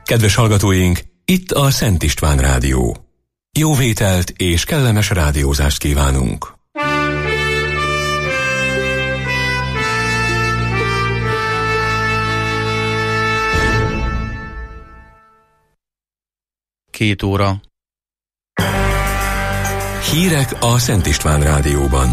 Kedves hallgatóink, itt a Szent István Rádió. Jó vételt és kellemes rádiózást kívánunk! Két óra. Hírek a Szent István Rádióban.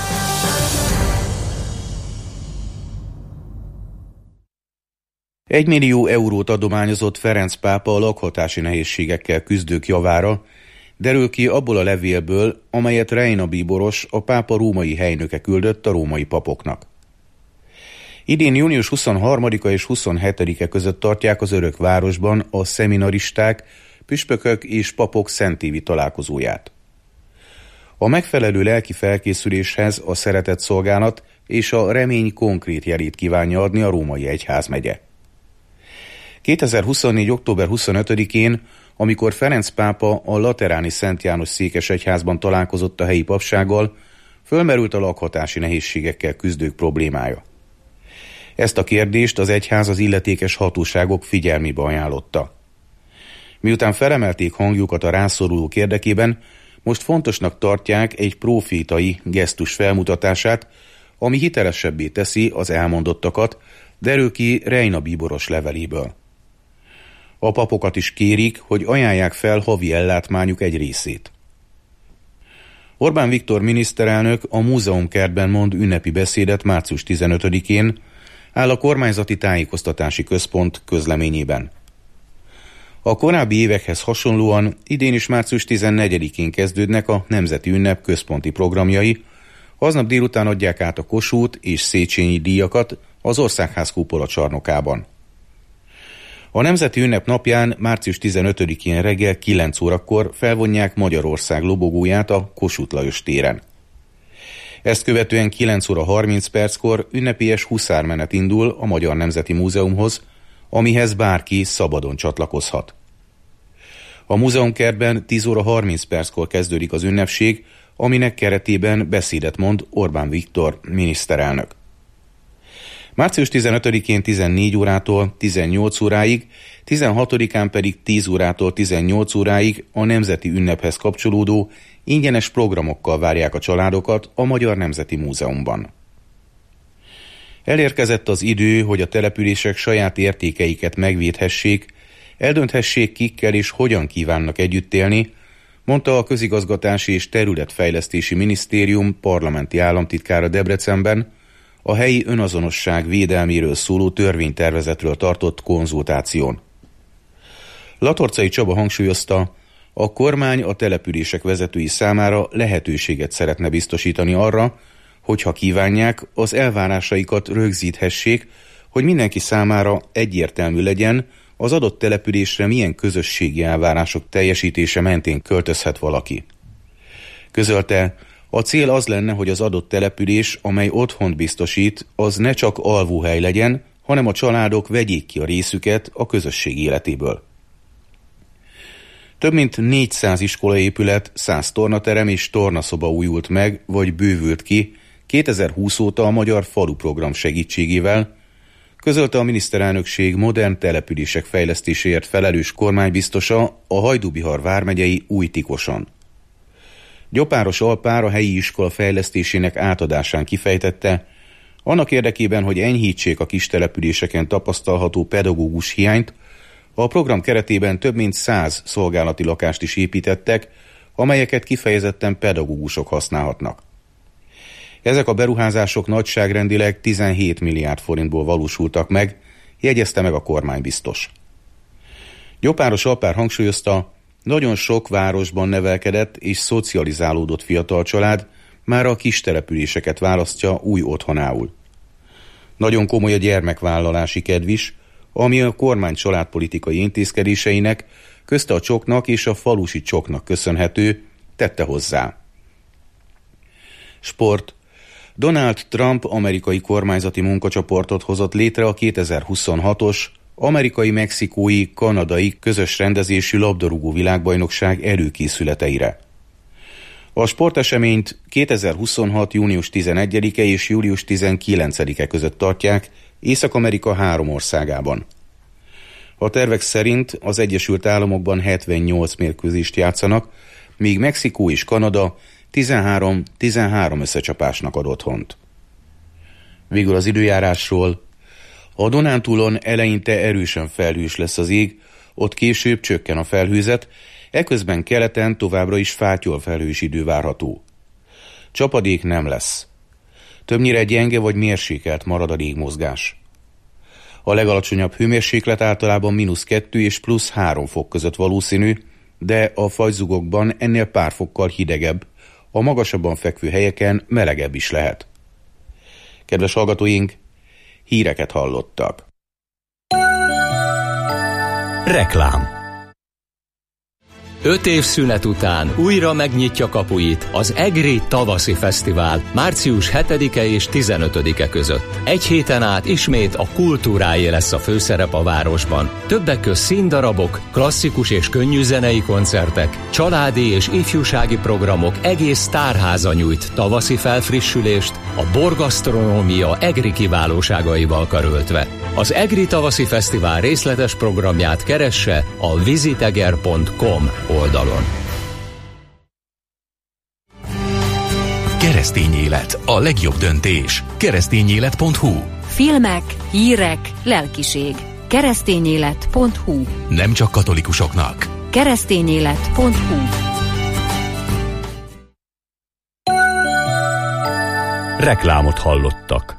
€1 millió adományozott Ferenc pápa a lakhatási nehézségekkel küzdők javára, derül ki abból a levélből, amelyet Reina Bíboros, a pápa római helynöke küldött a római papoknak. Idén június 23-a és 27-e között tartják az Örökvárosban a szeminaristák, püspökök és papok szentévi találkozóját. A megfelelő lelki felkészüléshez a szeretetszolgálat és a remény konkrét jelét kívánja adni a római egyházmegye. 2024. október 25-én, amikor Ferenc pápa a lateráni Szent János székesegyházban találkozott a helyi papsággal, fölmerült a lakhatási nehézségekkel küzdők problémája. Ezt a kérdést az egyház az illetékes hatóságok figyelmébe ajánlotta. Miután felemelték hangjukat a rászorulók érdekében, most fontosnak tartják egy profétai gesztus felmutatását, ami hitelesebbé teszi az elmondottakat, derül ki Reina Bíboros leveléből. A papokat is kérik, hogy ajánlják fel havi ellátmányuk egy részét. Orbán Viktor miniszterelnök a Múzeumkertben mond ünnepi beszédet március 15-én, áll a Kormányzati Tájékoztatási Központ közleményében. A korábbi évekhez hasonlóan idén is március 14-én kezdődnek a Nemzeti Ünnep központi programjai, aznap délután adják át a Kossuth és Széchenyi díjakat az Országház kúpola csarnokában. A Nemzeti Ünnep napján március 15-én reggel 9 órakor felvonják Magyarország lobogóját a Kossuth Lajos téren. Ezt követően 9 óra 30 perckor ünnepélyes huszármenet indul a Magyar Nemzeti Múzeumhoz, amihez bárki szabadon csatlakozhat. A múzeumkertben 10 óra 30 perckor kezdődik az ünnepség, aminek keretében beszédet mond Orbán Viktor miniszterelnök. Március 15-én 14 órától 18 óráig, 16-án pedig 10 órától 18 óráig a nemzeti ünnephez kapcsolódó ingyenes programokkal várják a családokat a Magyar Nemzeti Múzeumban. Elérkezett az idő, hogy a települések saját értékeiket megvédhessék, eldönthessék, kikkel és hogyan kívánnak együtt élni, mondta a Közigazgatási és Területfejlesztési Minisztérium parlamenti államtitkára Debrecenben a helyi önazonosság védelméről szóló törvénytervezetről tartott konzultáción. Latorcai Csaba hangsúlyozta, a kormány a települések vezetői számára lehetőséget szeretne biztosítani arra, hogyha kívánják, az elvárásaikat rögzíthessék, hogy mindenki számára egyértelmű legyen, az adott településre milyen közösségi elvárások teljesítése mentén költözhet valaki. Közölte, a cél az lenne, hogy az adott település, amely otthont biztosít, az ne csak alvóhely legyen, hanem a családok vegyék ki a részüket a közösség életéből. Több mint 400 iskolaépület, 100 tornaterem és tornaszoba újult meg, vagy bővült ki 2020 óta a Magyar Falu Program segítségével, közölte a miniszterelnökség modern települések fejlesztéséért felelős kormánybiztosa a Hajdú-Bihar vármegyei Újtikoson. Gyopáros Alpár a helyi iskola fejlesztésének átadásán kifejtette, annak érdekében, hogy enyhítsék a kis településeken tapasztalható pedagógus hiányt, a program keretében több mint 100 szolgálati lakást is építettek, amelyeket kifejezetten pedagógusok használhatnak. Ezek a beruházások nagyságrendileg 17 milliárd forintból valósultak meg, jegyezte meg a kormánybiztos. Gyopáros Alpár hangsúlyozta, nagyon sok városban nevelkedett és szocializálódott fiatal család már a kis településeket választja új otthonául. Nagyon komoly a gyermekvállalási kedv is, ami a kormány családpolitikai intézkedéseinek, közte a csoknak és a falusi csoknak köszönhető, tette hozzá. Sport. Donald Trump amerikai kormányzati munkacsoportot hozott létre a 2026-os amerikai-mexikói, kanadai közös rendezésű labdarúgó világbajnokság előkészületeire. A sporteseményt 2026. június 11-e és július 19-e között tartják Észak-Amerika 3 országában. A tervek szerint az Egyesült Államokban 78 mérkőzést játszanak, míg Mexikó és Kanada 13 összecsapásnak ad otthont. Végül az időjárásról. A Dunántúlon eleinte erősen felhős lesz az ég, ott később csökken a felhőzet, eközben keleten továbbra is fátyol felhős idő várható. Csapadék nem lesz. Többnyire gyenge vagy mérsékelt marad a légmozgás. A legalacsonyabb hőmérséklet általában -2 és +3 fok között valószínű, de a fagyzugokban ennél pár fokkal hidegebb, a magasabban fekvő helyeken melegebb is lehet. Kedves hallgatóink, híreket hallottak. Reklám. 5 év szünet után újra megnyitja kapuit az EGRI Tavaszi Fesztivál március 7-e és 15-e között. Egy héten át ismét a kultúráé lesz a főszerep a városban. Többek közt színdarabok, klasszikus és könnyű zenei koncertek, családi és ifjúsági programok, egész tárháza nyújt tavaszi felfrissülést, a borgasztronómia EGRI kiválóságaival karöltve. Az EGRI Tavaszi Fesztivál részletes programját keresse a visiteger.com oldalon. Keresztény élet, a legjobb döntés. Keresztényélet.hu. Filmek, hírek, lelkiség. Keresztényélet.hu. Nem csak katolikusoknak. Keresztényélet.hu. Reklámot hallottak.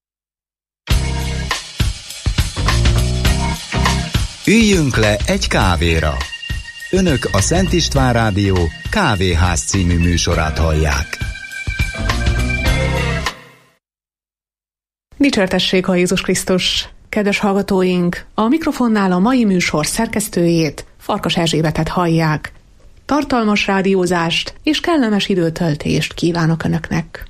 Üljünk le egy kávéra. Önök a Szent István Rádió Kávéház című műsorát hallják. Dicsértessék a Jézus Krisztus! Kedves hallgatóink, a mikrofonnál a mai műsor szerkesztőjét, Farkas Erzsébetet hallják. Tartalmas rádiózást és kellemes időtöltést kívánok Önöknek!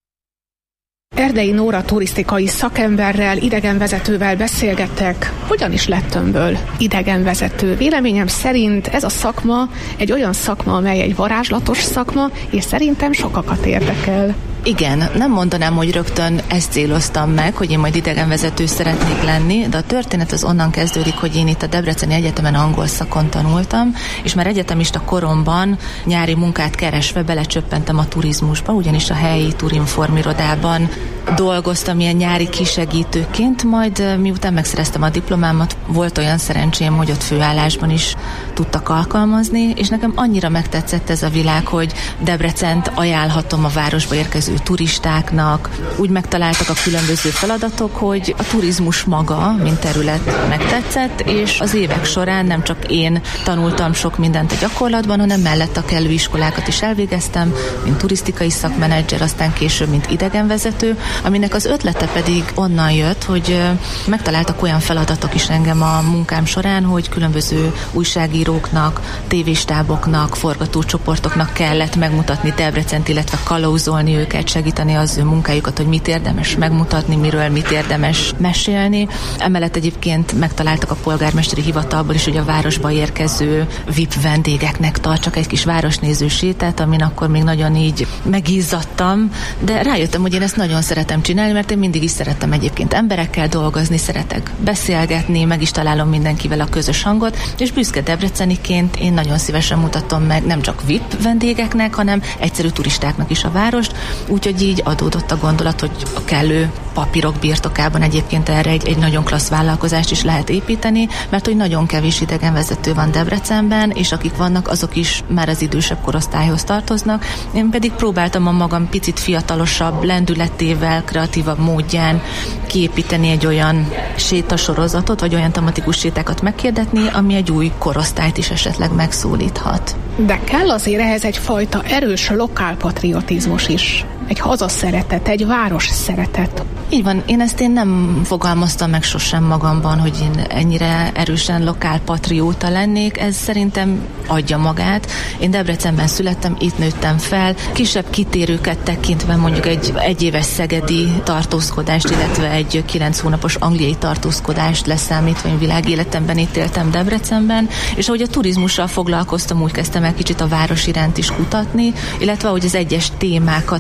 Erdei Nóra turisztikai szakemberrel, idegenvezetővel beszélgettek, hogyan is lett önből idegenvezető. Véleményem szerint ez a szakma egy olyan szakma, amely egy varázslatos szakma, és szerintem sokakat érdekel. Igen, nem mondanám, hogy rögtön ezt céloztam meg, hogy én majd idegenvezető szeretnék lenni, de a történet az onnan kezdődik, hogy én itt a Debreceni Egyetemen angol szakon tanultam, és már egyetemista koromban nyári munkát keresve belecsöppentem a turizmusba, ugyanis a helyi Turinform irodában dolgoztam ilyen nyári kisegítőként, majd miután megszereztem a diplomámat, volt olyan szerencsém, hogy ott főállásban is tudtak alkalmazni, és nekem annyira megtetszett ez a világ, hogy Debrecent ajánlhatom a városba érkező turistáknak, úgy megtaláltak a különböző feladatok, hogy a turizmus maga, mint terület megtetszett, és az évek során nem csak én tanultam sok mindent a gyakorlatban, hanem mellett a kellő iskolákat is elvégeztem, mint turisztikai szakmenedzser, aztán később, mint idegenvezető, aminek az ötlete pedig onnan jött, hogy megtaláltak olyan feladatok is engem a munkám során, hogy különböző újságíróknak, tévéstáboknak, forgatócsoportoknak kellett megmutatni Debrecent, illetve kalauzolni őket, segíteni az ő munkájukat, hogy mit érdemes megmutatni, miről mit érdemes mesélni. Emellett egyébként megtaláltak a polgármesteri hivatalból is, hogy a városba érkező VIP vendégeknek tartsak egy kis városnéző sétát, amin akkor még nagyon így megizzadtam, de rájöttem, hogy én ezt nagyon szeretem csinálni, mert én mindig is szerettem egyébként emberekkel dolgozni, szeretek beszélgetni, meg is találom mindenkivel a közös hangot, és büszke debreceniként én nagyon szívesen mutatom meg nem csak VIP vendégeknek, hanem egyszerű turistáknak is a várost, úgyhogy így adódott a gondolat, hogy a kellő papírok birtokában egyébként erre egy nagyon klassz vállalkozást is lehet építeni, mert hogy nagyon kevés idegenvezető van Debrecenben, és akik vannak, azok is már az idősebb korosztályhoz tartoznak. Én pedig próbáltam a magam picit fiatalosabb lendületével, kreatívabb módján kiépíteni egy olyan sétasorozatot, vagy olyan tematikus sétákat meghirdetni, ami egy új korosztályt is esetleg megszólíthat. De kell azért ehhez egyfajta erős lokálpatriotizmus is. Egy hazaszeretet, egy város szeretet. Így van, én nem fogalmaztam meg sosem magamban, hogy én ennyire erősen lokálpatrióta lennék, ez szerintem adja magát. Én Debrecenben születtem, itt nőttem fel, kisebb kitérőket tekintve mondjuk egy egyéves szegedi tartózkodást, illetve egy 9 hónapos angliai tartózkodást leszámítva, én világéletemben itt éltem Debrecenben, és ahogy a turizmussal foglalkoztam, úgy kezdtem el kicsit a város iránt is kutatni, illetve ahogy az egyes témákat megtaláltam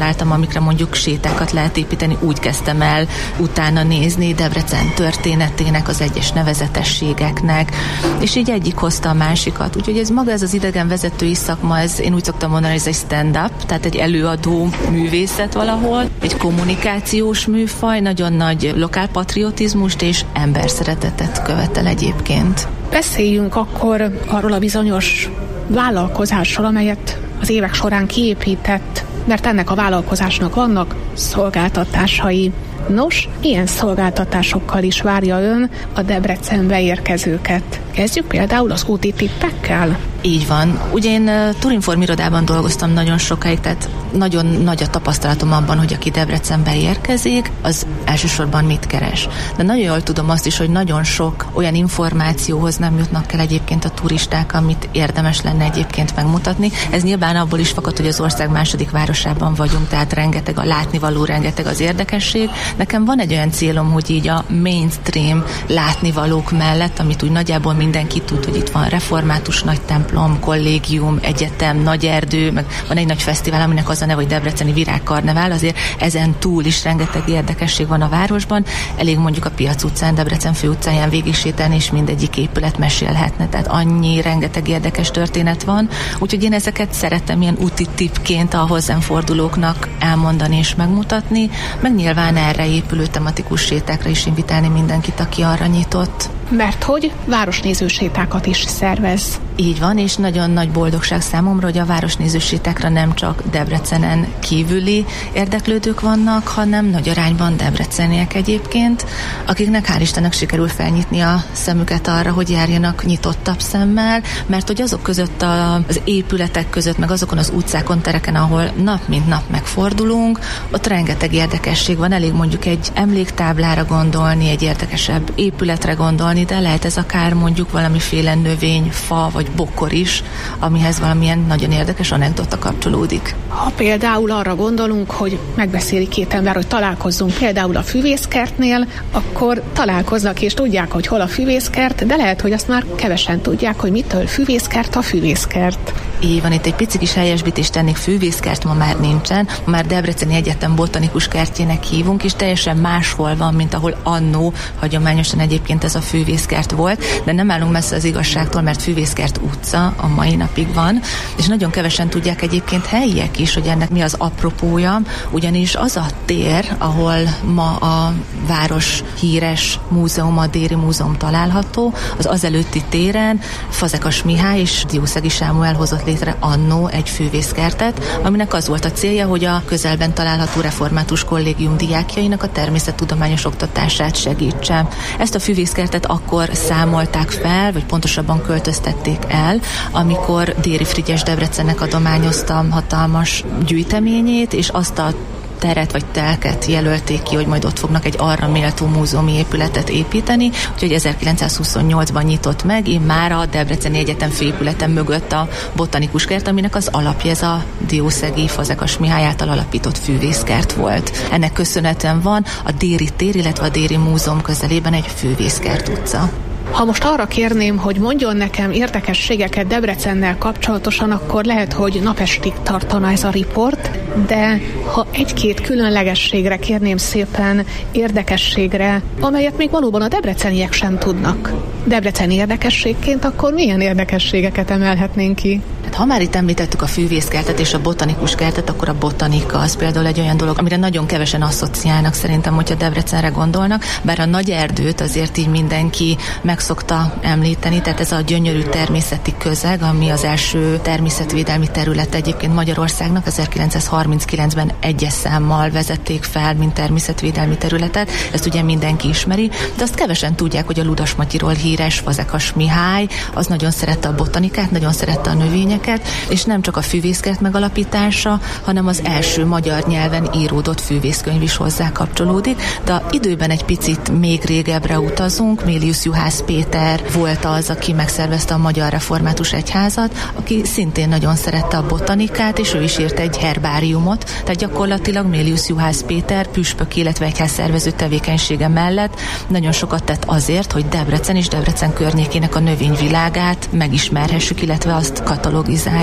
találtam, amikre mondjuk sétákat lehet építeni, úgy kezdtem el utána nézni Debrecen történetének, az egyes nevezetességeknek, és így egyik hozta a másikat. Úgyhogy ez az idegenvezetői szakma, én úgy szoktam mondani, hogy ez egy stand-up, tehát egy előadó művészet valahol, egy kommunikációs műfaj, nagyon nagy lokálpatriotizmust és emberszeretetet követel egyébként. Beszéljünk akkor arról a bizonyos vállalkozásról, amelyet az évek során kiépített, mert ennek a vállalkozásnak vannak szolgáltatásai. Nos, ilyen szolgáltatásokkal is várja ön a Debrecenbe érkezőket. Kezdjük például az úti tippekkel. Így van. Ugye én Turinform irodában dolgoztam nagyon sokáig, tehát nagyon nagy a tapasztalatom abban, hogy aki Debrecenbe érkezik, az elsősorban mit keres. De nagyon jól tudom azt is, hogy nagyon sok olyan információhoz nem jutnak el egyébként a turisták, amit érdemes lenne egyébként megmutatni. Ez nyilván abból is fakad, hogy az ország második városában vagyunk, tehát rengeteg a látnivaló, rengeteg az érdekesség. Nekem van egy olyan célom, hogy így a mainstream látnivalók mellett, amit úgy nagyjából mindenki tud, hogy itt van református nagy templom, kollégium, egyetem, nagy erdő, meg van egy nagy fesztivál, aminek az a neve, hogy Debreceni Virágkarnevál, azért ezen túl is rengeteg érdekesség van a városban. Elég mondjuk a Piac utcán, Debrecen főutcáján végigsétálni, és mindegyik épület mesélhetne. Tehát annyi rengeteg érdekes történet van. Úgyhogy én ezeket szeretem ilyen úti tippként a hozzám fordulóknak elmondani és megmutatni, meg nyilván erre épülő tematikus sétákra is invitálni mindenkit, aki arra nyitott. Mert hogy városnéző sétákat is szervez. Így van, és nagyon nagy boldogság számomra, hogy a városnéző sétákra nem csak Debrecenen kívüli érdeklődők vannak, hanem nagy arányban debreceniek egyébként, akiknek hál' Istennek sikerül felnyitni a szemüket arra, hogy járjanak nyitottabb szemmel, mert hogy azok között az épületek között, meg azokon az utcákon, tereken, ahol nap mint nap megfordulunk, ott rengeteg érdekesség van, elég mondjuk egy emléktáblára gondolni, egy érdekesebb épületre gondolni, de lehet ez akár mondjuk valamiféle növény, fa vagy bokor is, amihez valamilyen nagyon érdekes anekdota kapcsolódik. Ha például arra gondolunk, hogy megbeszéli két ember, hogy találkozzunk például a füvészkertnél, akkor találkoznak és tudják, hogy hol a füvészkert, de lehet, hogy azt már kevesen tudják, hogy mitől füvészkert a füvészkert. Így van, itt egy pici kis helyesbítést tennék, füvészkert ma már nincsen, ma már Debreceni Egyetem botanikus kertjének hívunk, és teljesen máshol van, mint ahol annó hagyományosan egyébként ez a füvészkert volt, de nem állunk messze az igazságtól, mert Füvészkert utca a mai napig van, és nagyon kevesen tudják egyébként helyiek is, hogy ennek mi az apropója, ugyanis az a tér, ahol ma a város híres múzeum, a Déri Múzeum található, az előtti téren Fazekas Mihály és Diószegi Sámuel hozott létre annó egy füvészkertet, aminek az volt a célja, hogy a közelben található református kollégium diákjainak a természettudományos oktatását segítse. Ezt a füvészkertet akkor számolták fel, vagy pontosabban költöztették el, amikor Déri Frigyes Debrecennek adományozta hatalmas gyűjteményét, és azt a teret vagy telket jelölték ki, hogy majd ott fognak egy arra méltó múzeumi épületet építeni, úgyhogy 1928-ban nyitott meg, már a Debreceni Egyetem főépületen mögött a botanikus kert, aminek az alapja ez a Diószegi Fazekas Mihály által alapított füvészkert volt. Ennek köszönhetően van a Déri tér, illetve a Déri Múzeum közelében egy Füvészkert utca. Ha most arra kérném, hogy mondjon nekem érdekességeket Debrecennel kapcsolatosan, akkor lehet, hogy napestig tartana ez a riport, de ha egy-két különlegességre kérném szépen, érdekességre, amelyet még valóban a debreceniek sem tudnak. Debreceni érdekességként akkor milyen érdekességeket emelhetnénk ki? Ha már itt említettük a füvészkertet és a botanikus kertet, akkor a botanika az például egy olyan dolog, amire nagyon kevesen asszociálnak szerintem, hogyha Debrecenre gondolnak, bár a nagy erdőt azért így mindenki meg szokta említeni, tehát ez a gyönyörű természeti közeg, ami az első természetvédelmi terület egyébként Magyarországnak 1939-ben egyes számmal vezették fel, mint természetvédelmi területet, ezt ugye mindenki ismeri, de azt kevesen tudják, hogy a Ludasmatyiról híres Fazekas Mihály, az nagyon szerette a botanikát, nagyon szerette a növényeket, és nem csak a füvészkert megalapítása, hanem az első magyar nyelven íródott fűvészkönyv is hozzá kapcsolódik, de időben egy picit még régebbre utazunk. Mélius Juhász Péter volt az, aki megszervezte a Magyar Református Egyházat, aki szintén nagyon szerette a botanikát, és ő is írt egy herbáriumot, tehát gyakorlatilag Mélius Juhász Péter püspök, illetve egyházszervező tevékenysége mellett nagyon sokat tett azért, hogy Debrecen és Debrecen környékének a növényvilágát megismerhessük, illetve azt katalogizálja.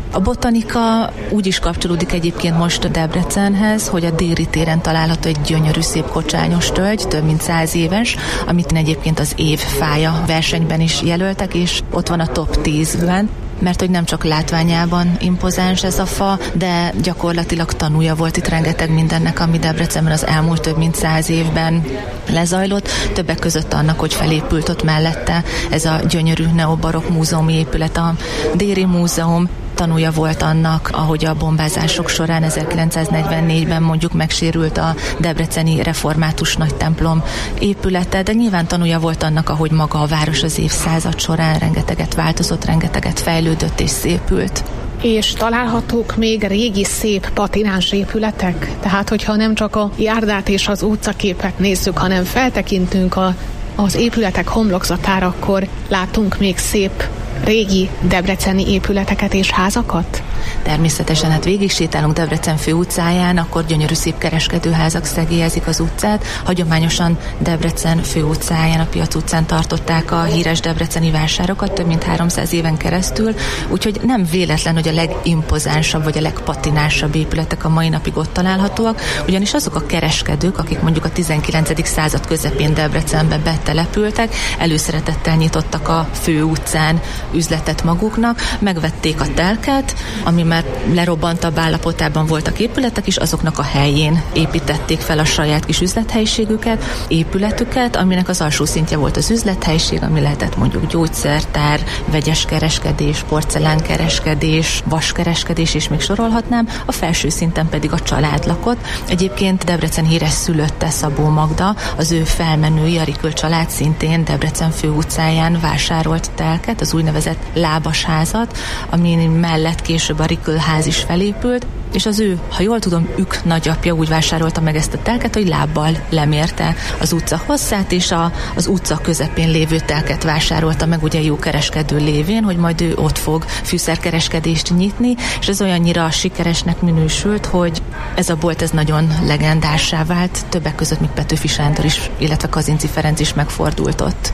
A botanika úgy is kapcsolódik egyébként most Debrecenhez, hogy a Déri téren található egy gyönyörű szép kocsányos tölgy, több mint 100 éves, amit egyébként az év fája versenyben is jelöltek, és ott van a top 10-ben. Mert hogy nem csak látványában impozáns ez a fa, de gyakorlatilag tanúja volt itt rengeteg mindennek, ami Debrecenben az elmúlt több mint 100 évben lezajlott. Többek között annak, hogy felépült ott mellette ez a gyönyörű neobarokk múzeumi épület, a Déri Múzeum. Tanúja volt annak, ahogy a bombázások során 1944-ben mondjuk megsérült a debreceni református nagytemplom épülete, de nyilván tanúja volt annak, ahogy maga a város az évszázad során rengeteget változott, rengeteget fejlődött és szépült. És találhatók még régi szép patináns épületek? Tehát, hogyha nem csak a járdát és az utcaképet nézzük, hanem feltekintünk az épületek homlokzatára, akkor látunk még szép régi debreceni épületeket és házakat? Természetesen, hát végig sétálunk Debrecen főutcáján, akkor gyönyörű szép kereskedőházak szegélyezik az utcát. Hagyományosan Debrecen főutcáján, a Piac utcán tartották a híres debreceni vásárokat több mint 300 éven keresztül, úgyhogy nem véletlen, hogy a legimpozánsabb vagy a legpatinásabb épületek a mai napig ott találhatóak, ugyanis azok a kereskedők, akik mondjuk a 19. század közepén Debrecenbe betelepültek, előszeretettel nyitottak a főutcán üzletet maguknak, megvették a telket, ami már lerobbantabb állapotában voltak épületek, és azoknak a helyén építették fel a saját kis üzlethelyiségüket, épületüket, aminek az alsó szintje volt az üzlethelyiség, ami lehetett mondjuk gyógyszertár, vegyes kereskedés, porcelánkereskedés, vaskereskedés, és még sorolhatnám, a felső szinten pedig a család lakott. Egyébként Debrecen híres szülötte Szabó Magda, az ő felmenői, a Rikl család szintén Debrecen főutcáján vásárolt telket, az úgynevezett lábasházat, ami mellett később a Rikl ház is felépült, és az ő, ha jól tudom, nagyapja úgy vásárolta meg ezt a telket, hogy lábbal lemérte az utca hosszát, és az utca közepén lévő telket vásárolta meg ugye jó kereskedő lévén, hogy majd ő ott fog fűszerkereskedést nyitni, és ez olyannyira sikeresnek minősült, hogy ez a bolt ez nagyon legendássá vált, többek között még Petőfi Sándor is, illetve Kazinczy Ferenc is megfordult ott.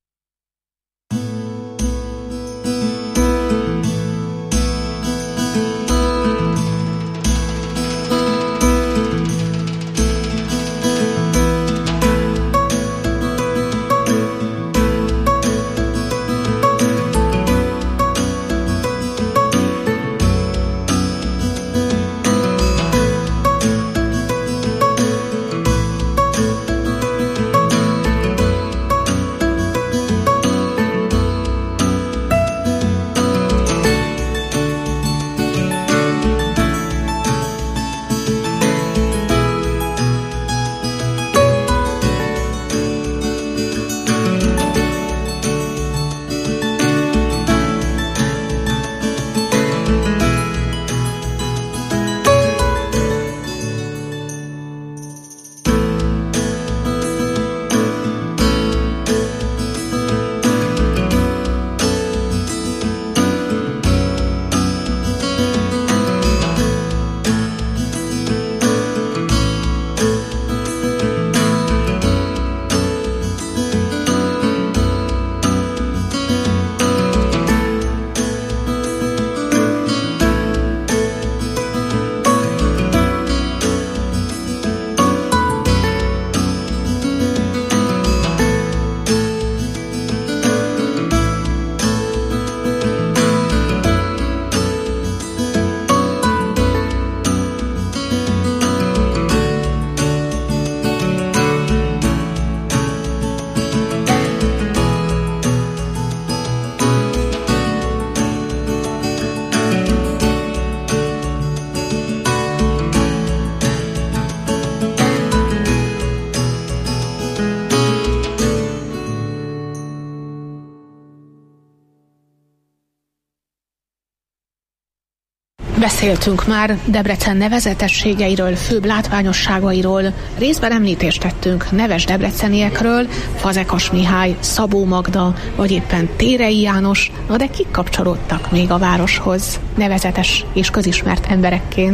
Beszéltünk már Debrecen nevezetességeiről, főbb látványosságairól, részben említést tettünk neves debreceniekről, Fazekas Mihály, Szabó Magda, vagy éppen Térei János, de kik kapcsolódtak még a városhoz nevezetes és közismert emberekként?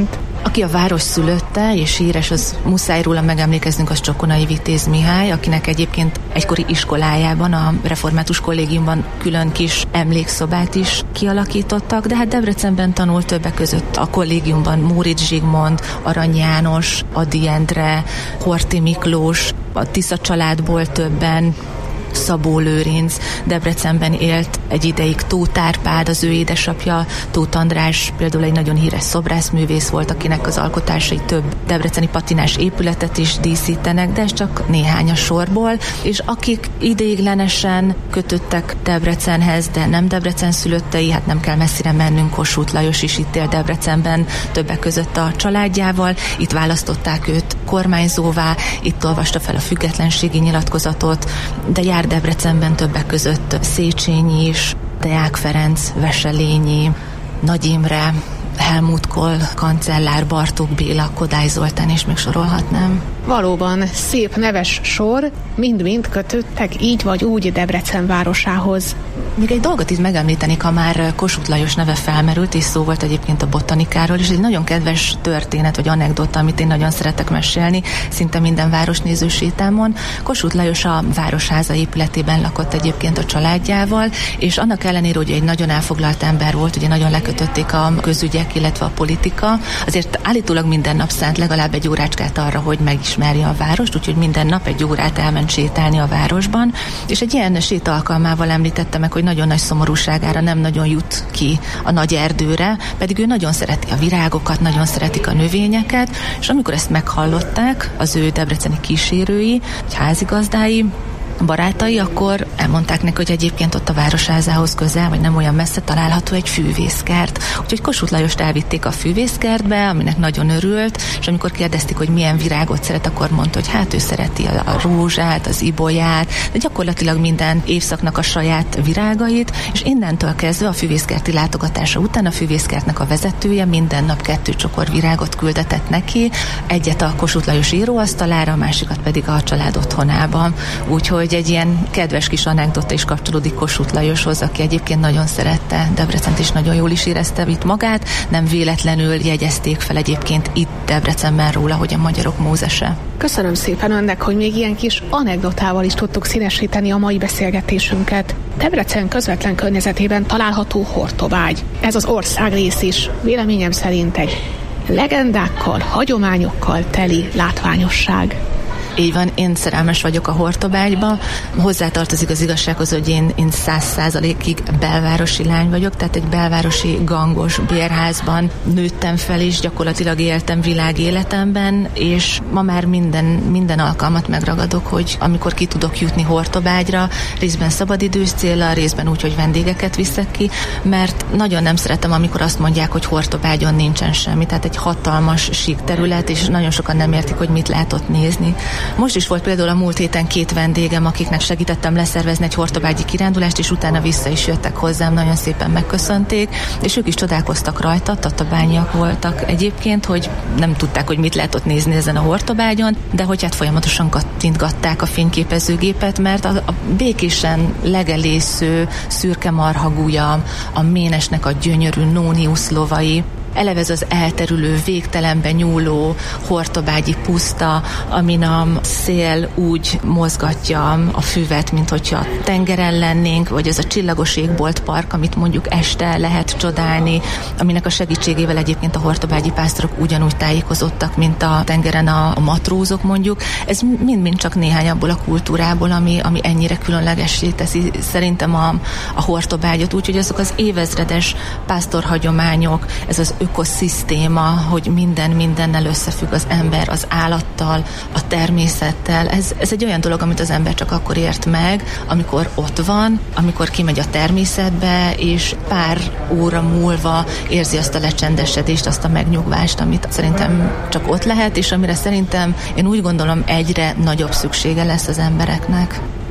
Aki a város szülötte, és híres, az muszáj róla megemlékeznünk, az Csokonai Vitéz Mihály, akinek egyébként egykori iskolájában, a Református Kollégiumban külön kis emlékszobát is kialakítottak, de hát Debrecenben tanult többek között a kollégiumban Móricz Zsigmond, Arany János, Ady Endre, Horthy Miklós, a Tisza családból többen, Szabó Lőrinc, Debrecenben élt egy ideig Tóth Árpád, az ő édesapja, Tóth András például egy nagyon híres szobrászművész volt, akinek az alkotásai több debreceni patinás épületet is díszítenek, de ez csak néhány a sorból, és akik ideiglenesen kötöttek Debrecenhez, de nem Debrecen szülöttei, hát nem kell messzire mennünk, Kossuth Lajos is itt él Debrecenben, többek között a családjával, itt választották őt kormányzóvá, itt olvasta fel a függetlenségi nyilatkozatot, de jár Debrecenben többek között Széchenyi is, Deák Ferenc, Veselényi, Nagy Imre, Helmut Kohl kancellár, Bartók Béla, Kodály Zoltán, és még sorolhatnám. Valóban szép neves sor, mind-mind kötöttek így vagy úgy Debrecen városához. Még egy dolgot itt megemlítenék, ha már Kossuth Lajos neve felmerült, és szó volt egyébként a botanikáról, és egy nagyon kedves történet, vagy anekdota, amit én nagyon szeretek mesélni, szinte minden városnéző sétámon. Kossuth Lajos a Városháza épületében lakott egyébként a családjával, és annak ellenére, hogy egy nagyon elfoglalt ember volt, ugye nagyon lekötötték a közügyek, illetve a politika, azért állítólag minden nap szánt legalább egy órácskát arra, hogy megismerje a várost, úgyhogy minden nap egy órát elment sétálni a városban, és egy ilyen séta alkalmával említette meg, hogy nagyon nagy szomorúságára nem nagyon jut ki a nagy erdőre, pedig ő nagyon szereti a virágokat, nagyon szeretik a növényeket, és amikor ezt meghallották az ő debreceni kísérői, vagy házigazdái, barátai, akkor elmondták neki, hogy egyébként ott a Városházához közel, vagy nem olyan messze található egy fűvészkert. Úgyhogy Kossuth Lajost elvitték a fűvészkertbe, aminek nagyon örült, és amikor kérdezték, hogy milyen virágot szeret, akkor mondta, hogy hát ő szereti a rózsát, az ibolyát, de gyakorlatilag minden évszaknak a saját virágait, és innentől kezdve a fűvészkerti látogatása után a fűvészkertnek a vezetője minden nap 2 csokor virágot küldetett neki, egyet a Kossuth Lajos íróasztalára, a másikat pedig a család otthonába. Úgyhogy egy ilyen kedves kis anekdota is kapcsolódik Kossuth Lajoshoz, aki egyébként nagyon szerette Debrecent, és nagyon jól is érezte itt magát. Nem véletlenül jegyezték fel egyébként itt Debrecenben róla, hogy a magyarok Mózese. Köszönöm szépen önnek, hogy még ilyen kis anekdotával is tudtuk színesíteni a mai beszélgetésünket. Debrecen közvetlen környezetében található Hortobágy. Ez az országrész is véleményem szerint egy legendákkal, hagyományokkal teli látványosság. Így van, én szerelmes vagyok a Hortobágyba. Hozzátartozik az igazsághoz, hogy én 100%-ig belvárosi lány vagyok, tehát egy belvárosi gangos bérházban nőttem fel, és gyakorlatilag éltem világéletemben, és ma már minden alkalmat megragadok, hogy amikor ki tudok jutni Hortobágyra, részben szabadidős céllal, részben úgy, hogy vendégeket viszek ki, mert nagyon nem szeretem, amikor azt mondják, hogy Hortobágyon nincsen semmi, tehát egy hatalmas sík terület, és nagyon sokan nem értik, hogy mit lehet ott nézni. Most is volt például a múlt héten 2 vendégem, akiknek segítettem leszervezni egy hortobágyi kirándulást, és utána vissza is jöttek hozzám, nagyon szépen megköszönték, és ők is csodálkoztak rajta, tatabányiak voltak egyébként, hogy nem tudták, hogy mit lehet ott nézni ezen a Hortobágyon, de hogy hát folyamatosan kattintgatták a fényképezőgépet, mert a békésen legelésző szürke marhagúja, a ménesnek a gyönyörű nóniusz lovai, eleve ez az elterülő, végtelenben nyúló hortobágyi puszta, amin a szél úgy mozgatja a füvet, mint hogyha tengeren lennénk, vagy ez a csillagos égbolt park, amit mondjuk este lehet csodálni, aminek a segítségével egyébként a hortobágyi pásztorok ugyanúgy tájékozottak, mint a tengeren a matrózok mondjuk. Ez mind-mind csak néhány abból a kultúrából, ami ennyire különlegessé teszi szerintem a Hortobágyot, úgyhogy azok az évezredes pásztorhagyományok, ez az ökoszisztéma, hogy mindennel összefügg az ember, az állattal, a természettel. Ez egy olyan dolog, amit az ember csak akkor ért meg, amikor ott van, amikor kimegy a természetbe, és pár óra múlva érzi azt a lecsendesedést, azt a megnyugvást, amit szerintem csak ott lehet, és amire szerintem én úgy gondolom egyre nagyobb szüksége lesz az embereknek.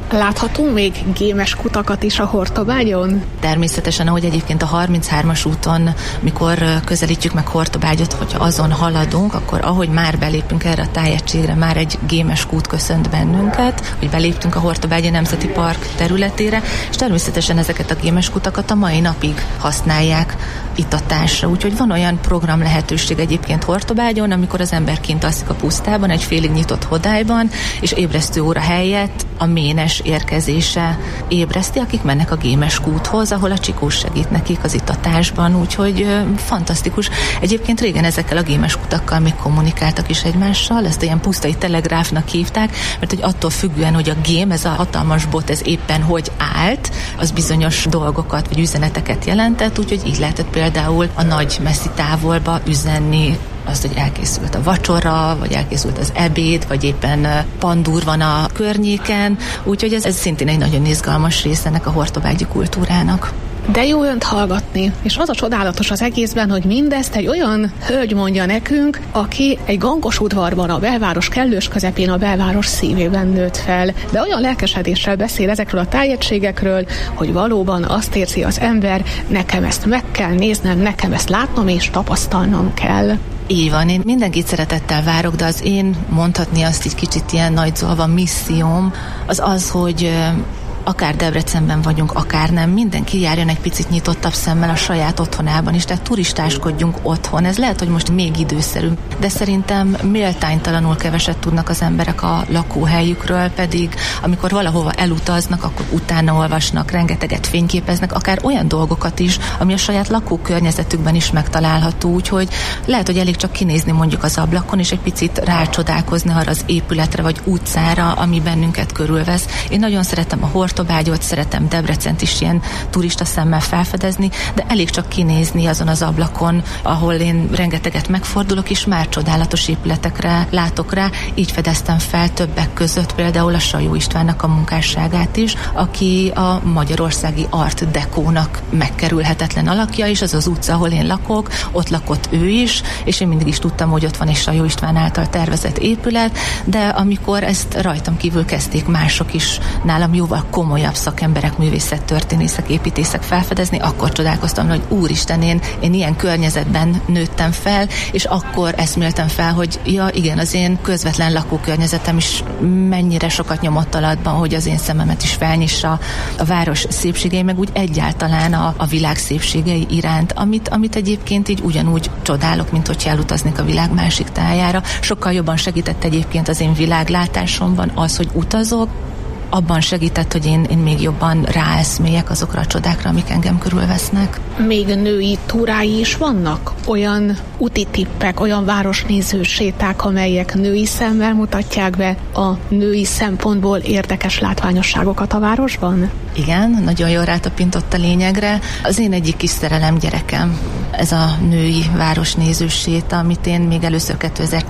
Láthatunk még gémes kutakat is a Hortobágyon? Természetesen, ahogy egyébként a 33-as úton, mikor közelítjük meg Hortobágyot, hogyha azon haladunk, akkor ahogy már belépünk erre a tájegységre, már egy gémes kút köszönt bennünket, hogy beléptünk a Hortobágyi Nemzeti Park területére, és természetesen ezeket a gémes kutakat a mai napig használják itatásra. Úgyhogy van olyan program lehetőség egyébként Hortobágyon, amikor az ember kint alszik a pusztában, egy félig nyitott hodályban, és ébresztő óra helyett a ménes érkezése ébreszti, akik mennek a gémes kúthoz, ahol a csikós segít nekik az itatásban, úgyhogy fantasztikus. Egyébként régen ezekkel a gémes kutakkal még kommunikáltak is egymással, ezt ilyen pusztai telegráfnak hívták, mert hogy attól függően, hogy a gém, ez a hatalmas bot, ez éppen hogy állt, az bizonyos dolgokat vagy üzeneteket jelentett, úgyhogy így lehetett például a nagy messzi távolba üzenni azt, hogy elkészült a vacsora, vagy elkészült az ebéd, vagy éppen pandúr van a környéken, úgyhogy ez szintén egy nagyon izgalmas része ennek a hortobágyi kultúrának. De jó önt hallgatni, és az a csodálatos az egészben, hogy mindezt egy olyan hölgy mondja nekünk, aki egy gangos udvarban, a belváros kellős közepén, a belváros szívében nőtt fel, de olyan lelkesedéssel beszél ezekről a tájegységekről, hogy valóban azt érzi az ember, nekem ezt meg kell néznem, nekem ezt látnom és tapasztalnom kell. Így van, én mindenkit szeretettel várok, de az én, mondhatni azt így kicsit ilyen nagyzolva misszióm, az, hogy akár Debrecenben vagyunk, akár nem, mindenki járjon egy picit nyitottabb szemmel a saját otthonában is, tehát turistáskodjunk otthon. Ez lehet, hogy most még időszerű, de szerintem méltánytalanul keveset tudnak az emberek a lakóhelyükről, pedig amikor valahova elutaznak, akkor utána olvasnak, rengeteget fényképeznek, akár olyan dolgokat is, ami a saját lakókörnyezetükben is megtalálható, úgyhogy lehet, hogy elég csak kinézni mondjuk az ablakon, és egy picit rácsodálkozni arra az épületre vagy utcára, ami bennünket körülvesz. Én nagyon szeretem a Hortobágyot, szeretem Debrecent is ilyen turista szemmel felfedezni, de elég csak kinézni azon az ablakon, ahol én rengeteget megfordulok, és már csodálatos épületekre látok rá. Így fedeztem fel többek között például a Sajó Istvánnak a munkásságát is, aki a magyarországi art dekónak megkerülhetetlen alakja, és az az utca, ahol én lakok, ott lakott ő is, és én mindig is tudtam, hogy ott van egy Sajó István által tervezett épület, de amikor ezt rajtam kívül kezdték mások is nálam jóval komolyabb szakemberek, művészettörténészek, építészek felfedezni, akkor csodálkoztam, hogy úristen, én ilyen környezetben nőttem fel, és akkor eszméltem fel, hogy ja, igen, az én közvetlen lakókörnyezetem is mennyire sokat nyomott alatban, hogy az én szememet is felnyissa a város szépségei, meg úgy egyáltalán a világ szépségei iránt, amit egyébként így ugyanúgy csodálok, mint hogyha elutaznék a világ másik tájára. Sokkal jobban segített egyébként az én világlátásomban az, hogy utazok, abban segített, hogy én még jobban ráeszméljek azokra a csodákra, amik engem körülvesznek. Még női túrái is vannak? Olyan úti tippek, olyan városnéző séták, amelyek női szemmel mutatják be a női szempontból érdekes látványosságokat a városban? Igen, nagyon jól rátapintott a lényegre. Az én egyik kis szerelem gyerekem, ez a női városnéző séta, amit én még először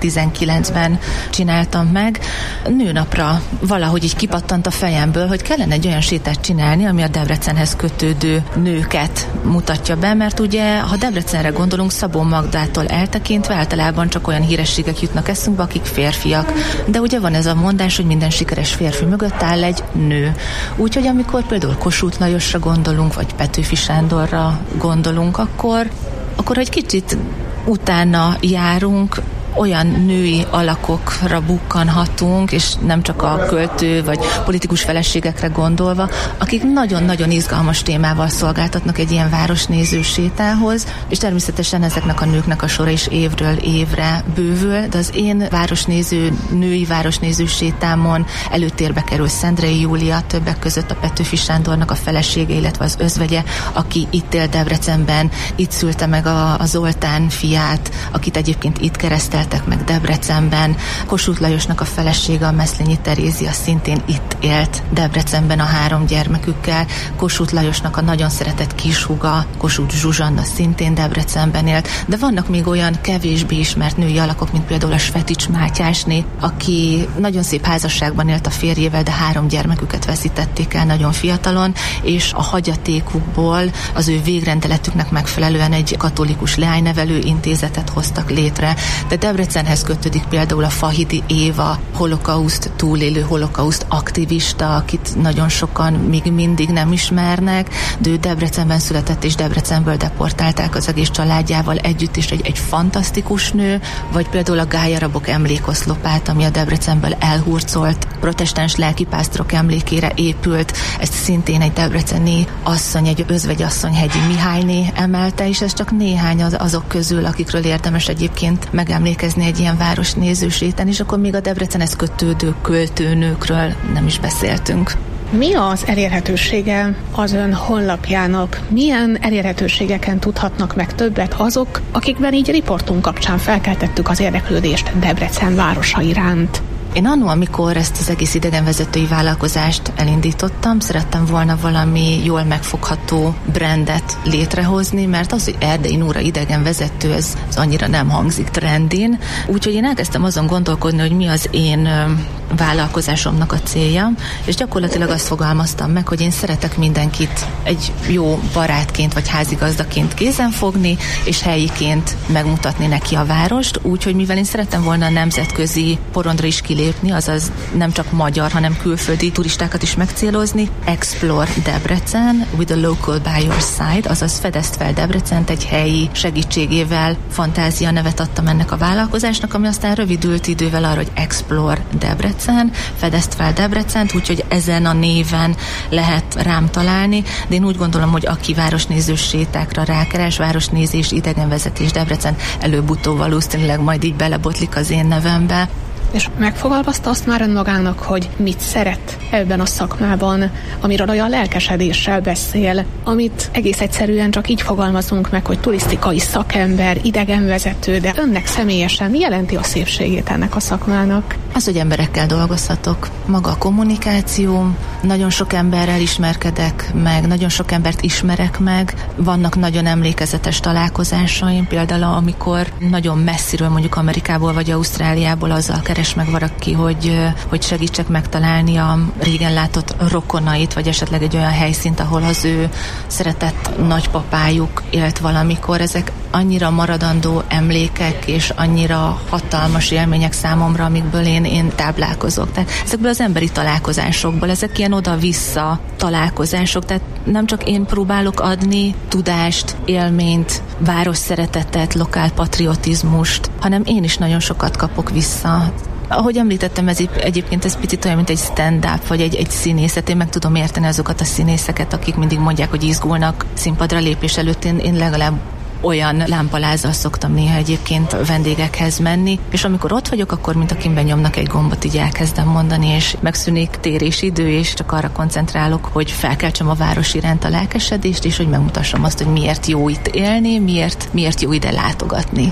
2019-ben csináltam meg. Nőnapra valahogy így kipattant a fejemből, hogy kellene egy olyan sétát csinálni, ami a Debrecenhez kötődő nőket mutatja be, mert ugye, ha Debrecenre gondolunk, Szabó Magdától eltekintve általában csak olyan hírességek jutnak eszünkbe, akik férfiak. De ugye van ez a mondás, hogy minden sikeres férfi mögött áll egy nő. Úgyhogy amikor például Kossuth Lajosra gondolunk, vagy Petőfi Sándorra gondolunk, akkor egy kicsit utána járunk, olyan női alakokra bukkanhatunk, és nem csak a költő vagy politikus feleségekre gondolva, akik nagyon-nagyon izgalmas témával szolgáltatnak egy ilyen városnéző sétához, és természetesen ezeknek a nőknek a sora is évről évre bővül, de az én női városnéző sétámon előtérbe kerül Szendrei Júlia, többek között a Petőfi Sándornak a felesége, illetve az özvegye, aki itt él Debrecenben, itt szülte meg a Zoltán fiát, akit egyébként itt keresztelt meg Debrecenben. Kossuth Lajosnak a felesége, a Meszlényi Terézia szintén itt élt Debrecenben a 3 gyermekükkel. Kossuth Lajosnak a nagyon szeretett kishúga, Kossuth Zsuzsanna szintén Debrecenben élt, de vannak még olyan kevésbé ismert női alakok, mint például a Svetics Mátyásné, aki nagyon szép házasságban élt a férjével, de 3 gyermeküket veszítették el nagyon fiatalon, és a hagyatékukból az ő végrendeletüknek megfelelően egy katolikus leánynevelő intézetet hoztak létre. De Debrecenhez kötődik például a Fahidi Éva, holokauszt túlélő, holokauszt aktivista, akit nagyon sokan még mindig nem ismernek, de ő Debrecenben született, és Debrecenből deportálták az egész családjával együtt, és egy fantasztikus nő, vagy például a gályarabok emlékoszlopát, ami a Debrecenből elhurcolt protestáns lelkipásztorok emlékére épült, ezt szintén egy debreceni asszony, egy özvegyasszonyhegyi Mihályné emelte, és ez csak néhány azok közül, akikről érdemes egyébként megemlékezni egy ilyen városnézőséten, és akkor még a Debrecenhez kötődő költőnőkről nem is beszéltünk. Mi az elérhetősége az ön honlapjának? Milyen elérhetőségeken tudhatnak meg többet azok, akikben így riportunk kapcsán felkeltettük az érdeklődést Debrecen városa iránt? Én annól, amikor ezt az egész idegenvezetői vállalkozást elindítottam, szerettem volna valami jól megfogható brandet létrehozni, mert az, hogy Erdei Nóra idegenvezető, ez annyira nem hangzik trendin. Úgyhogy én elkezdtem azon gondolkodni, hogy mi az én vállalkozásomnak a célja, és gyakorlatilag azt fogalmaztam meg, hogy én szeretek mindenkit egy jó barátként vagy házigazdaként kézen fogni, és helyiként megmutatni neki a várost, úgyhogy mivel én szerettem volna a nemzetközi porondra is kilépni, azaz nem csak magyar, hanem külföldi turistákat is megcélozni, Explore Debrecen with a local by your side, azaz fedezd fel Debrecent egy helyi segítségével, fantázia nevet adtam ennek a vállalkozásnak, ami aztán rövidült idővel arra, hogy Explore Debrecen, fedezd fel Debrecent, úgyhogy ezen a néven lehet rám találni, de én úgy gondolom, hogy aki városnézős sétákra rákeres, városnézés, idegenvezetés Debrecen, előbb-utóbb valószínűleg majd így belebotlik az én nevembe. És megfogalmazta azt már önmagának, hogy mit szeret ebben a szakmában, amiről olyan lelkesedéssel beszél, amit egész egyszerűen csak így fogalmazunk meg, hogy turisztikai szakember, idegenvezető, de önnek személyesen mi jelenti a szépségét ennek a szakmának? Az, hogy emberekkel dolgozhatok. Maga a kommunikáció, nagyon sok emberrel ismerkedek meg, nagyon sok embert ismerek meg, vannak nagyon emlékezetes találkozásaim, például amikor nagyon messziről, mondjuk Amerikából vagy Ausztráliából azzal keres meg valaki, hogy segítsek megtalálni a régen látott rokonait, vagy esetleg egy olyan helyszínt, ahol az ő szeretett nagypapájuk élt valamikor. Ezek annyira maradandó emlékek, és annyira hatalmas élmények számomra, amikből én táplálkozok. Tehát ezekből az emberi találkozásokból, ezek ilyen oda-vissza találkozások, tehát nem csak én próbálok adni tudást, élményt, város szeretetet, lokál patriotizmust, hanem én is nagyon sokat kapok vissza. Ahogy említettem, egyébként ez picit olyan, mint egy stand-up, vagy egy színészet. Én meg tudom érteni azokat a színészeket, akik mindig mondják, hogy izgulnak színpadra lépés előtt. Én legalább olyan lámpalázzal szoktam néha egyébként vendégekhez menni, és amikor ott vagyok, akkor mint akin benyomnak egy gombot, így elkezdem mondani, és megszűnik tér és idő, és csak arra koncentrálok, hogy felkeltsem a város iránt a lelkesedést, és hogy megmutassam azt, hogy miért jó itt élni, miért jó ide látogatni.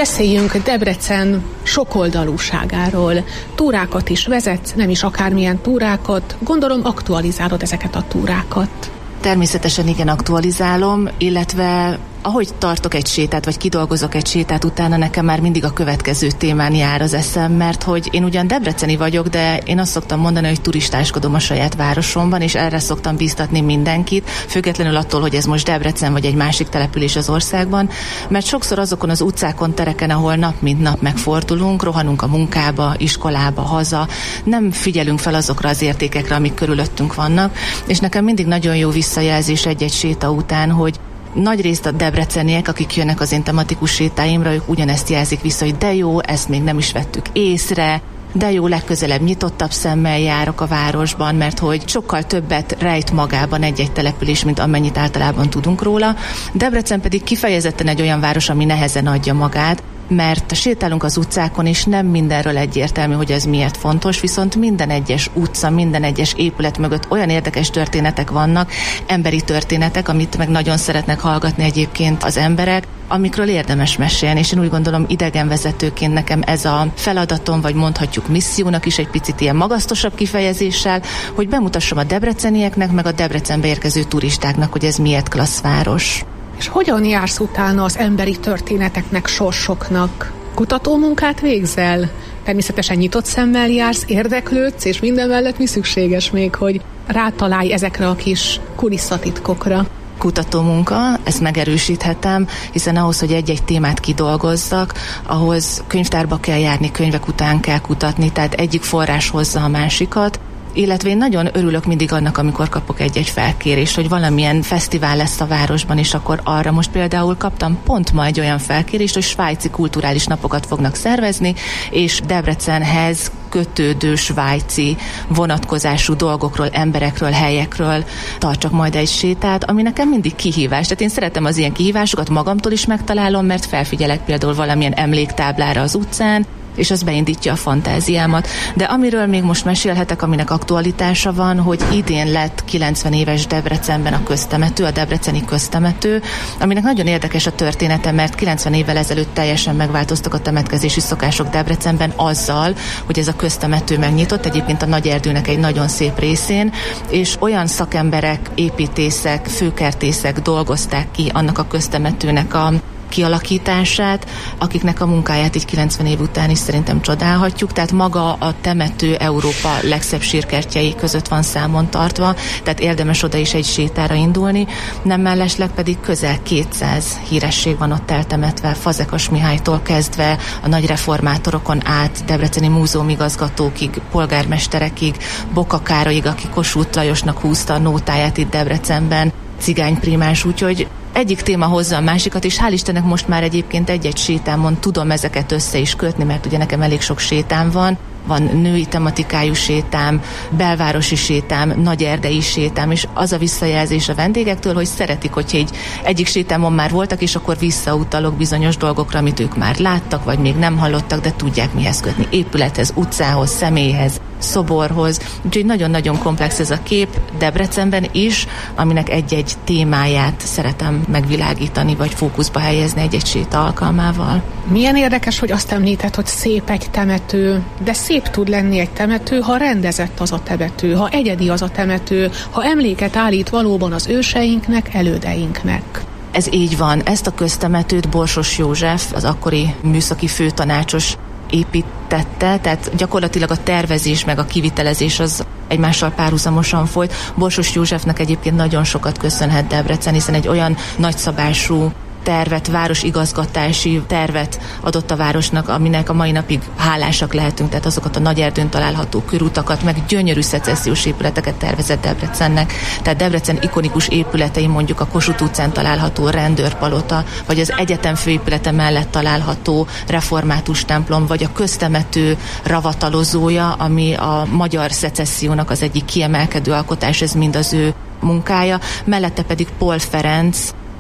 Beszéljünk Debrecen sokoldalúságáról. Túrákat is vezetsz, nem is akármilyen túrákat. Gondolom aktualizálod ezeket a túrákat. Természetesen igen, aktualizálom, illetve ahogy tartok egy sétát, vagy kidolgozok egy sétát, utána nekem már mindig a következő témán jár az eszem, mert hogy én ugyan debreceni vagyok, de én azt szoktam mondani, hogy turistáskodom a saját városomban, és erre szoktam bíztatni mindenkit, függetlenül attól, hogy ez most Debrecen, vagy egy másik település az országban, mert sokszor azokon az utcákon, tereken, ahol nap mint nap megfordulunk, rohanunk a munkába, iskolába, haza, nem figyelünk fel azokra az értékekre, amik körülöttünk vannak, és nekem mindig nagyon jó visszajelzés egy-egy séta után, hogy nagyrészt a debreceniek, akik jönnek az én tematikus sétáimra, ők ugyanezt jelzik vissza, hogy de jó, ezt még nem is vettük észre, de jó, legközelebb nyitottabb szemmel járok a városban, mert hogy sokkal többet rejt magában egy-egy település, mint amennyit általában tudunk róla. Debrecen pedig kifejezetten egy olyan város, ami nehezen adja magát, mert sétálunk az utcákon, és nem mindenről egyértelmű, hogy ez miért fontos, viszont minden egyes utca, minden egyes épület mögött olyan érdekes történetek vannak, emberi történetek, amit meg nagyon szeretnek hallgatni egyébként az emberek, amikről érdemes mesélni, és én úgy gondolom, idegenvezetőként nekem ez a feladatom, vagy mondhatjuk missziónak is egy picit ilyen magasztosabb kifejezéssel, hogy bemutassam a debrecenieknek, meg a Debrecenbe érkező turistáknak, hogy ez miért klassz város. És hogyan jársz utána az emberi történeteknek, sorsoknak? Kutatómunkát végzel? Természetesen nyitott szemmel jársz, érdeklődsz, és minden mellett mi szükséges még, hogy rátalálj ezekre a kis kulisszatitkokra? Kutatómunka, ezt megerősíthetem, hiszen ahhoz, hogy egy-egy témát kidolgozzak, ahhoz könyvtárba kell járni, könyvek után kell kutatni, tehát egyik forrás hozza a másikat, illetve én nagyon örülök mindig annak, amikor kapok egy-egy felkérést, hogy valamilyen fesztivál lesz a városban, és akkor arra most például kaptam pont ma egy olyan felkérést, hogy svájci kulturális napokat fognak szervezni, és Debrecenhez kötődő svájci vonatkozású dolgokról, emberekről, helyekről tartsak majd egy sétát, ami nekem mindig kihívás. Tehát én szeretem az ilyen kihívásokat, magamtól is megtalálom, mert felfigyelek például valamilyen emléktáblára az utcán, és az beindítja a fantáziámat. De amiről még most mesélhetek, aminek aktualitása van, hogy idén lett 90 éves Debrecenben a köztemető, a debreceni köztemető, aminek nagyon érdekes a története, mert 90 évvel ezelőtt teljesen megváltoztak a temetkezési szokások Debrecenben azzal, hogy ez a köztemető megnyitott, egyébként a Nagyerdőnek egy nagyon szép részén, és olyan szakemberek, építészek, főkertészek dolgozták ki annak a köztemetőnek a kialakítását, akiknek a munkáját így 90 év után is szerintem csodálhatjuk, tehát maga a temető Európa legszebb sírkertjei között van számon tartva, tehát érdemes oda is egy sétára indulni, nem mellesleg pedig közel 200 híresség van ott eltemetve, Fazekas Mihálytól kezdve a nagy reformátorokon át, debreceni múzeumigazgatókig, polgármesterekig, Boka Károlyig, aki Kossuth Lajosnak húzta a nótáját itt Debrecenben, cigányprímás, úgyhogy egyik téma hozza a másikat, és hál' Istennek most már egyébként egy-egy sétámon tudom ezeket össze is kötni, mert ugye nekem elég sok sétám van női tematikájú sétám, belvárosi sétám, nagyerdei sétám, és az a visszajelzés a vendégektől, hogy szeretik, hogyha egyik sétámon már voltak, és akkor visszautalok bizonyos dolgokra, amit ők már láttak, vagy még nem hallottak, de tudják mihez kötni. Épülethez, utcához, személyhez, szoborhoz. Úgyhogy nagyon-nagyon komplex ez a kép Debrecenben is, aminek egy-egy témáját szeretem megvilágítani, vagy fókuszba helyezni egy-egy séta alkalmával. Milyen érdekes, hogy azt említed, hogy szép egy temető, de szép tud lenni egy temető, ha rendezett az a temető, ha egyedi az a temető, ha emléket állít valóban az őseinknek, elődeinknek. Ez így van. Ezt a köztemetőt Borsos József, az akkori műszaki főtanácsos építette, tehát gyakorlatilag a tervezés meg a kivitelezés az egymással párhuzamosan folyt. Borsos Józsefnek egyébként nagyon sokat köszönhet Debrecen, hiszen egy olyan nagyszabású tervet, városigazgatási tervet adott a városnak, aminek a mai napig hálásak lehetünk, tehát azokat a Nagyerdőn található körutakat, meg gyönyörű szecessziós épületeket tervezett Debrecennek. Tehát Debrecen ikonikus épületei, mondjuk a Kossuth utcán található rendőrpalota, vagy az egyetem főépülete mellett található református templom, vagy a köztemető ravatalozója, ami a magyar szecessziónak az egyik kiemelkedő alkotás, ez mind az ő munkája, mellette pedig Pol Ferenc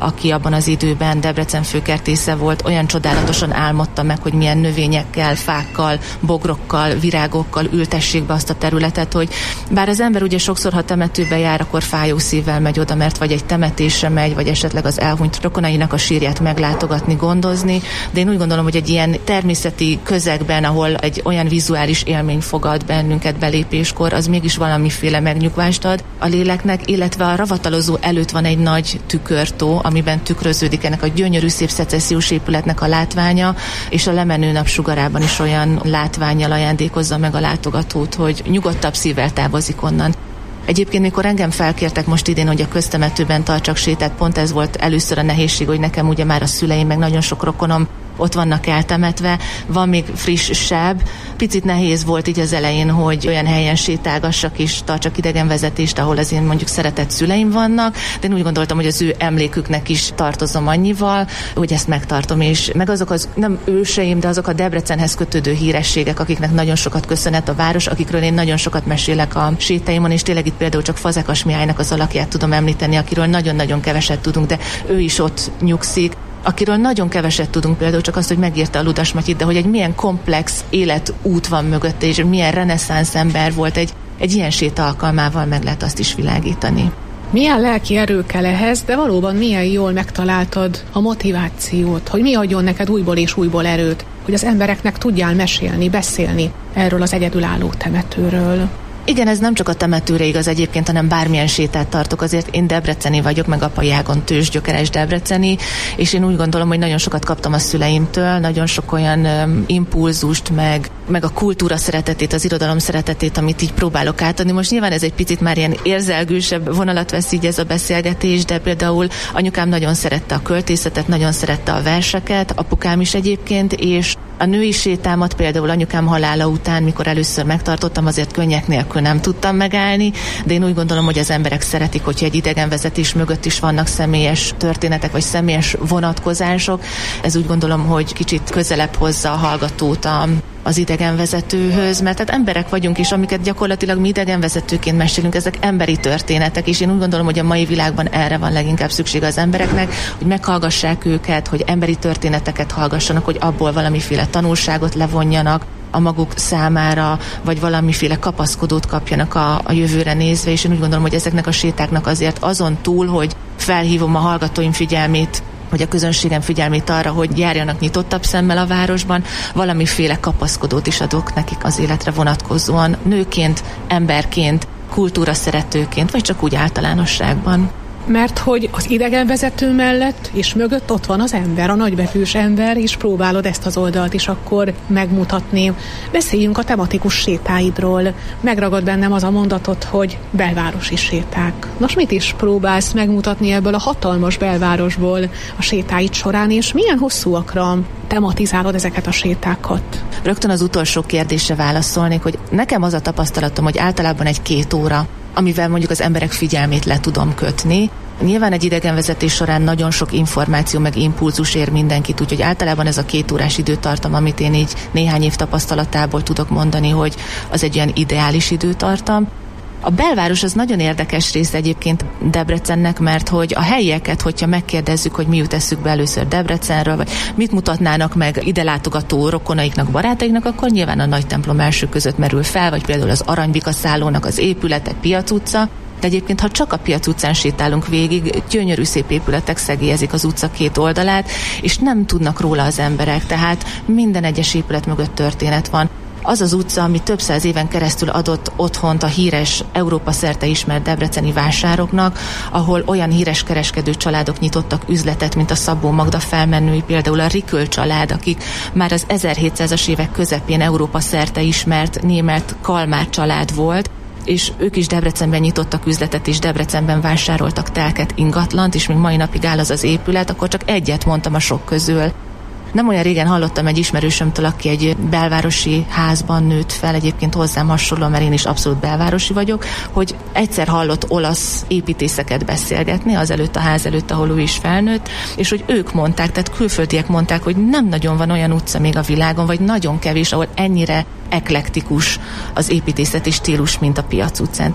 aki abban az időben Debrecen főkertésze volt, olyan csodálatosan álmodta meg, hogy milyen növényekkel, fákkal, bogrokkal, virágokkal ültessék be azt a területet, hogy bár az ember ugye sokszor, ha temetőbe jár, akkor fájó szívvel megy oda, mert vagy egy temetésre megy, vagy esetleg az elhunyt rokonainak a sírját meglátogatni, gondozni, de én úgy gondolom, hogy egy ilyen természeti közegben, ahol egy olyan vizuális élmény fogad bennünket belépéskor, az mégis valamiféle megnyugvást ad a léleknek, illetve a ravatalozó előtt van egy nagy tükörtó, amiben tükröződik ennek a gyönyörű szép szecessziós épületnek a látványa, és a lemenő napsugarában is olyan látvánnyal ajándékozza meg a látogatót, hogy nyugodtabb szívvel távozik onnan. Egyébként, mikor engem felkértek most idén, hogy a köztemetőben tartsak sétát, pont ez volt először a nehézség, hogy nekem ugye már a szüleim, meg nagyon sok rokonom ott vannak eltemetve, van még friss seb. Picit nehéz volt így az elején, hogy olyan helyen sétálgassak és tartsak idegenvezetést, ahol az én mondjuk szeretett szüleim vannak, de én úgy gondoltam, hogy az ő emléküknek is tartozom annyival, hogy ezt megtartom, és meg azok az nem őseim, de azok a Debrecenhez kötődő hírességek, akiknek nagyon sokat köszönhet a város, akikről én nagyon sokat mesélek a sétáimon, és tényleg itt például csak Fazekas Mihálynak az alakját tudom említeni, akiről nagyon-nagyon keveset tudunk, de ő is ott nyugszik. Akiről nagyon keveset tudunk, például csak azt, hogy megírta a Ludas Matyit, de hogy egy milyen komplex életút van mögötte, és milyen reneszánsz ember volt, egy ilyen séta alkalmával meg lehet azt is világítani. Milyen lelki erő kell ehhez, de valóban milyen jól megtaláltad a motivációt, hogy mi adjon neked újból és újból erőt, hogy az embereknek tudjál mesélni, beszélni erről az egyedülálló temetőről. Igen, ez nem csak a temetőre igaz egyébként, hanem bármilyen sétát tartok. Azért én debreceni vagyok, meg apai ágon tőzsgyökeres debreceni, és én úgy gondolom, hogy nagyon sokat kaptam a szüleimtől, nagyon sok olyan impulzust, meg a kultúra szeretetét, az irodalom szeretetét, amit így próbálok átadni. Most nyilván ez egy picit már ilyen érzelgősebb vonalat vesz így ez a beszélgetés, de például anyukám nagyon szerette a költészetet, nagyon szerette a verseket, apukám is egyébként, és a női sétámat például anyukám halála után, mikor először megtartottam, azért könnyek nélkül nem tudtam megállni, de én úgy gondolom, hogy az emberek szeretik, hogyha egy idegenvezetés mögött is vannak személyes történetek, vagy személyes vonatkozások. Ez úgy gondolom, hogy kicsit közelebb hozza a hallgatót az idegenvezetőhöz, mert tehát emberek vagyunk, és amiket gyakorlatilag mi idegenvezetőként mesélünk, ezek emberi történetek, és én úgy gondolom, hogy a mai világban erre van leginkább szükség az embereknek, hogy meghallgassák őket, hogy emberi történeteket hallgassanak, hogy abból valamiféle tanulságot levonjanak a maguk számára, vagy valamiféle kapaszkodót kapjanak a jövőre nézve, és én úgy gondolom, hogy ezeknek a sétáknak azért azon túl, hogy felhívom a hallgatóim figyelmét, vagy a közönségem figyelmét arra, hogy járjanak nyitottabb szemmel a városban, valamiféle kapaszkodót is adok nekik az életre vonatkozóan, nőként, emberként, kultúra szeretőként, vagy csak úgy általánosságban. Mert hogy az idegenvezető mellett és mögött ott van az ember, a nagybetűs ember, és próbálod ezt az oldalt is akkor megmutatni. Beszéljünk a tematikus sétáidról. Megragad bennem az a mondatot, hogy belvárosi séták. Nos, mit is próbálsz megmutatni ebből a hatalmas belvárosból a sétáid során, és milyen hosszúakra tematizálod ezeket a sétákat? Rögtön az utolsó kérdésre válaszolnék, hogy nekem az a tapasztalatom, hogy általában 1-2 óra, amivel mondjuk az emberek figyelmét le tudom kötni. Nyilván egy idegenvezetés során nagyon sok információ meg impulzus ér mindenkit, úgyhogy általában ez a 2 órás időtartam, amit én így néhány év tapasztalatából tudok mondani, hogy az egy ilyen ideális időtartam. A belváros az nagyon érdekes rész egyébként Debrecennek, mert hogy a helyieket, hogyha megkérdezzük, hogy mi jut eszükbe először Debrecenről, vagy mit mutatnának meg ide látogató rokonaiknak, barátaiknak, akkor nyilván a nagy templom első között merül fel, vagy például az Aranybika szállónak az épületek, Piac utca. De egyébként, ha csak a Piac utcán sétálunk végig, gyönyörű szép épületek szegélyezik az utca 2 oldalát, és nem tudnak róla az emberek, tehát minden egyes épület mögött történet van. Az az utca, ami több száz éven keresztül adott otthont a híres, Európa szerte ismert debreceni vásároknak, ahol olyan híres kereskedő családok nyitottak üzletet, mint a Szabó Magda felmenői, például a Riköl család, akik már az 1700-as évek közepén Európa szerte ismert német Kalmár család volt, és ők is Debrecenben nyitottak üzletet, és Debrecenben vásároltak telket, ingatlant, és még mai napig áll az az épület, akkor csak egyet mondtam a sok közül. Nem olyan régen hallottam egy ismerősömtől, aki egy belvárosi házban nőtt fel, egyébként hozzám hasonló, mert én is abszolút belvárosi vagyok, hogy egyszer hallott olasz építészeket beszélgetni, azelőtt a ház előtt, ahol ő is felnőtt, és hogy ők mondták, tehát külföldiek mondták, hogy nem nagyon van olyan utca még a világon, vagy nagyon kevés, ahol ennyire eklektikus az építészeti stílus, mint a Piac utcán. Tehát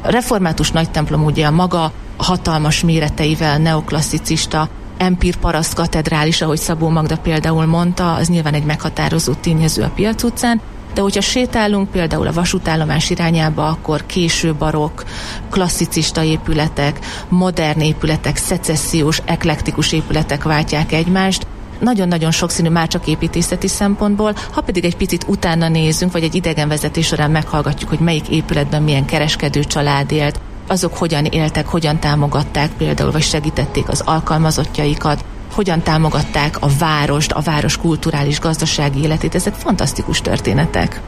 A református nagytemplom ugye a maga hatalmas méreteivel neoklasszicista, empír paraszt katedrális, ahogy Szabó Magda például mondta, az nyilván egy meghatározó tényező a Piac utcán, de hogyha sétálunk például a vasútállomás irányába, akkor késő barokk, klasszicista épületek, modern épületek, szecessziós, eklektikus épületek váltják egymást. Nagyon-nagyon sokszínű már csak építészeti szempontból, ha pedig egy picit utána nézünk, vagy egy idegenvezetés során meghallgatjuk, hogy melyik épületben milyen kereskedő család élt, azok hogyan éltek, hogyan támogatták például, vagy segítették az alkalmazottjaikat, hogyan támogatták a várost, a város kulturális, gazdasági életét. Ezek fantasztikus történetek.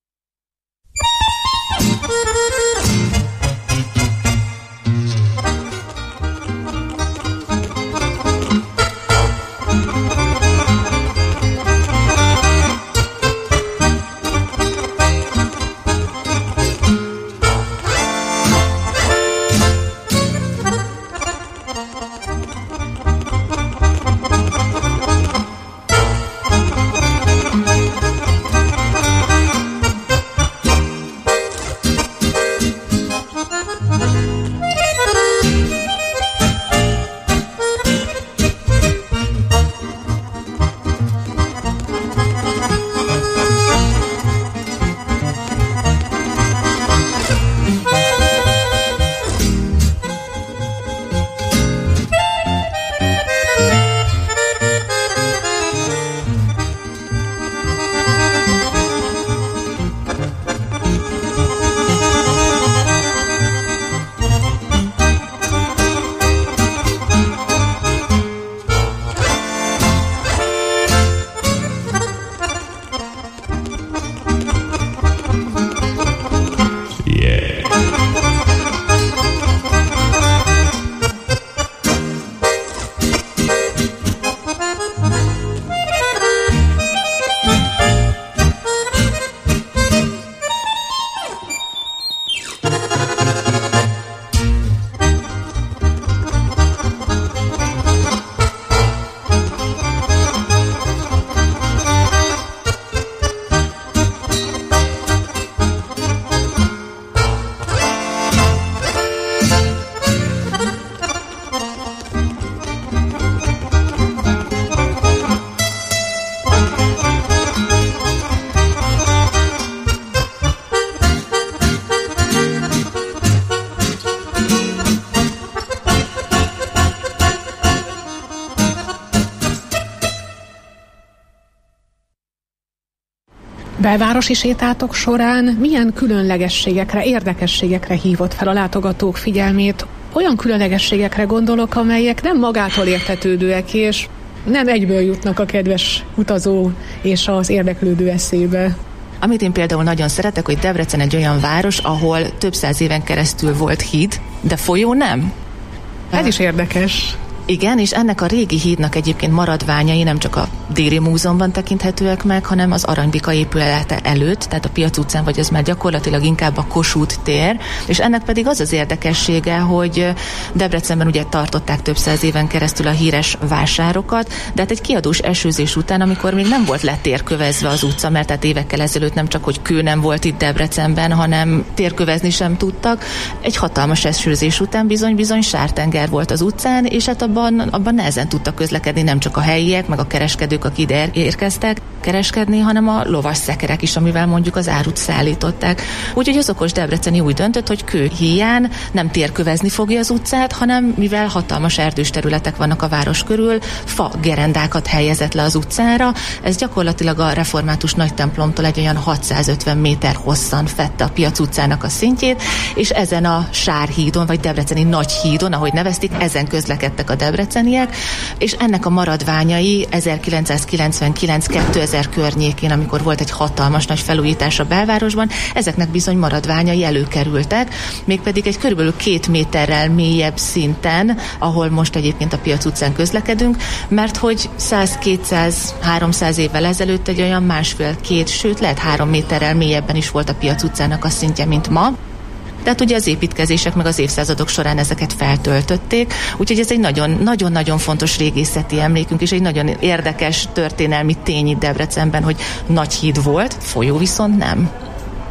Belvárosi sétátok során milyen különlegességekre, érdekességekre hívott fel a látogatók figyelmét? Olyan különlegességekre gondolok, amelyek nem magától értetődőek, és nem egyből jutnak a kedves utazó és az érdeklődő eszébe. Amit én például nagyon szeretek, hogy Debrecen egy olyan város, ahol több száz éven keresztül volt híd, de folyó nem. Ez is érdekes. Igen, és ennek a régi hídnak egyébként maradványai nem csak a Déri Múzeumban tekinthetőek meg, hanem az Aranybika épülete előtt, tehát a Piac utcán, vagy az már gyakorlatilag inkább a Kossuth tér, és ennek pedig az az érdekessége, hogy Debrecenben ugye tartották több száz éven keresztül a híres vásárokat, de hát egy kiadós esőzés után, amikor még nem volt letérkövezve az utca, mert hát évekkel ezelőtt nem csak, hogy kő nem volt itt Debrecenben, hanem térkövezni sem tudtak, egy hatalmas esőzés után bizony sártenger volt az utcán, és hát abban nehezen tudtak közlekedni nem csak a helyiek, meg a kereskedők, akik ide érkeztek kereskedni, hanem a lovas szekerek is, amivel mondjuk az árut szállították. Úgyhogy az okos debreceni úgy döntött, hogy kő híján nem térkövezni fogja az utcát, hanem mivel hatalmas erdős területek vannak a város körül, fa gerendákat helyezett le az utcára. Ez gyakorlatilag a református nagytemplomtól egy olyan 650 méter hosszan fedte a Piac utcának a szintjét, és ezen a Sárhídon, vagy debreceni Nagyhídon, ahogy nevezték, ezen közlekedtek a debreceniek, és ennek a maradványai 1999-2000 környékén, amikor volt egy hatalmas nagy felújítás a belvárosban, ezeknek bizony maradványai előkerültek, mégpedig egy körülbelül 2 méterrel mélyebb szinten, ahol most egyébként a Piac utcán közlekedünk, mert hogy 100-200-300 évvel ezelőtt egy olyan 1,5-2, sőt lehet 3 méterrel mélyebben is volt a Piac utcának a szintje, mint ma. Tehát ugye az építkezések meg az évszázadok során ezeket feltöltötték, úgyhogy ez egy nagyon-nagyon fontos régészeti emlékünk, és egy nagyon érdekes történelmi tény itt Debrecenben, hogy Nagyhíd volt, folyó viszont nem.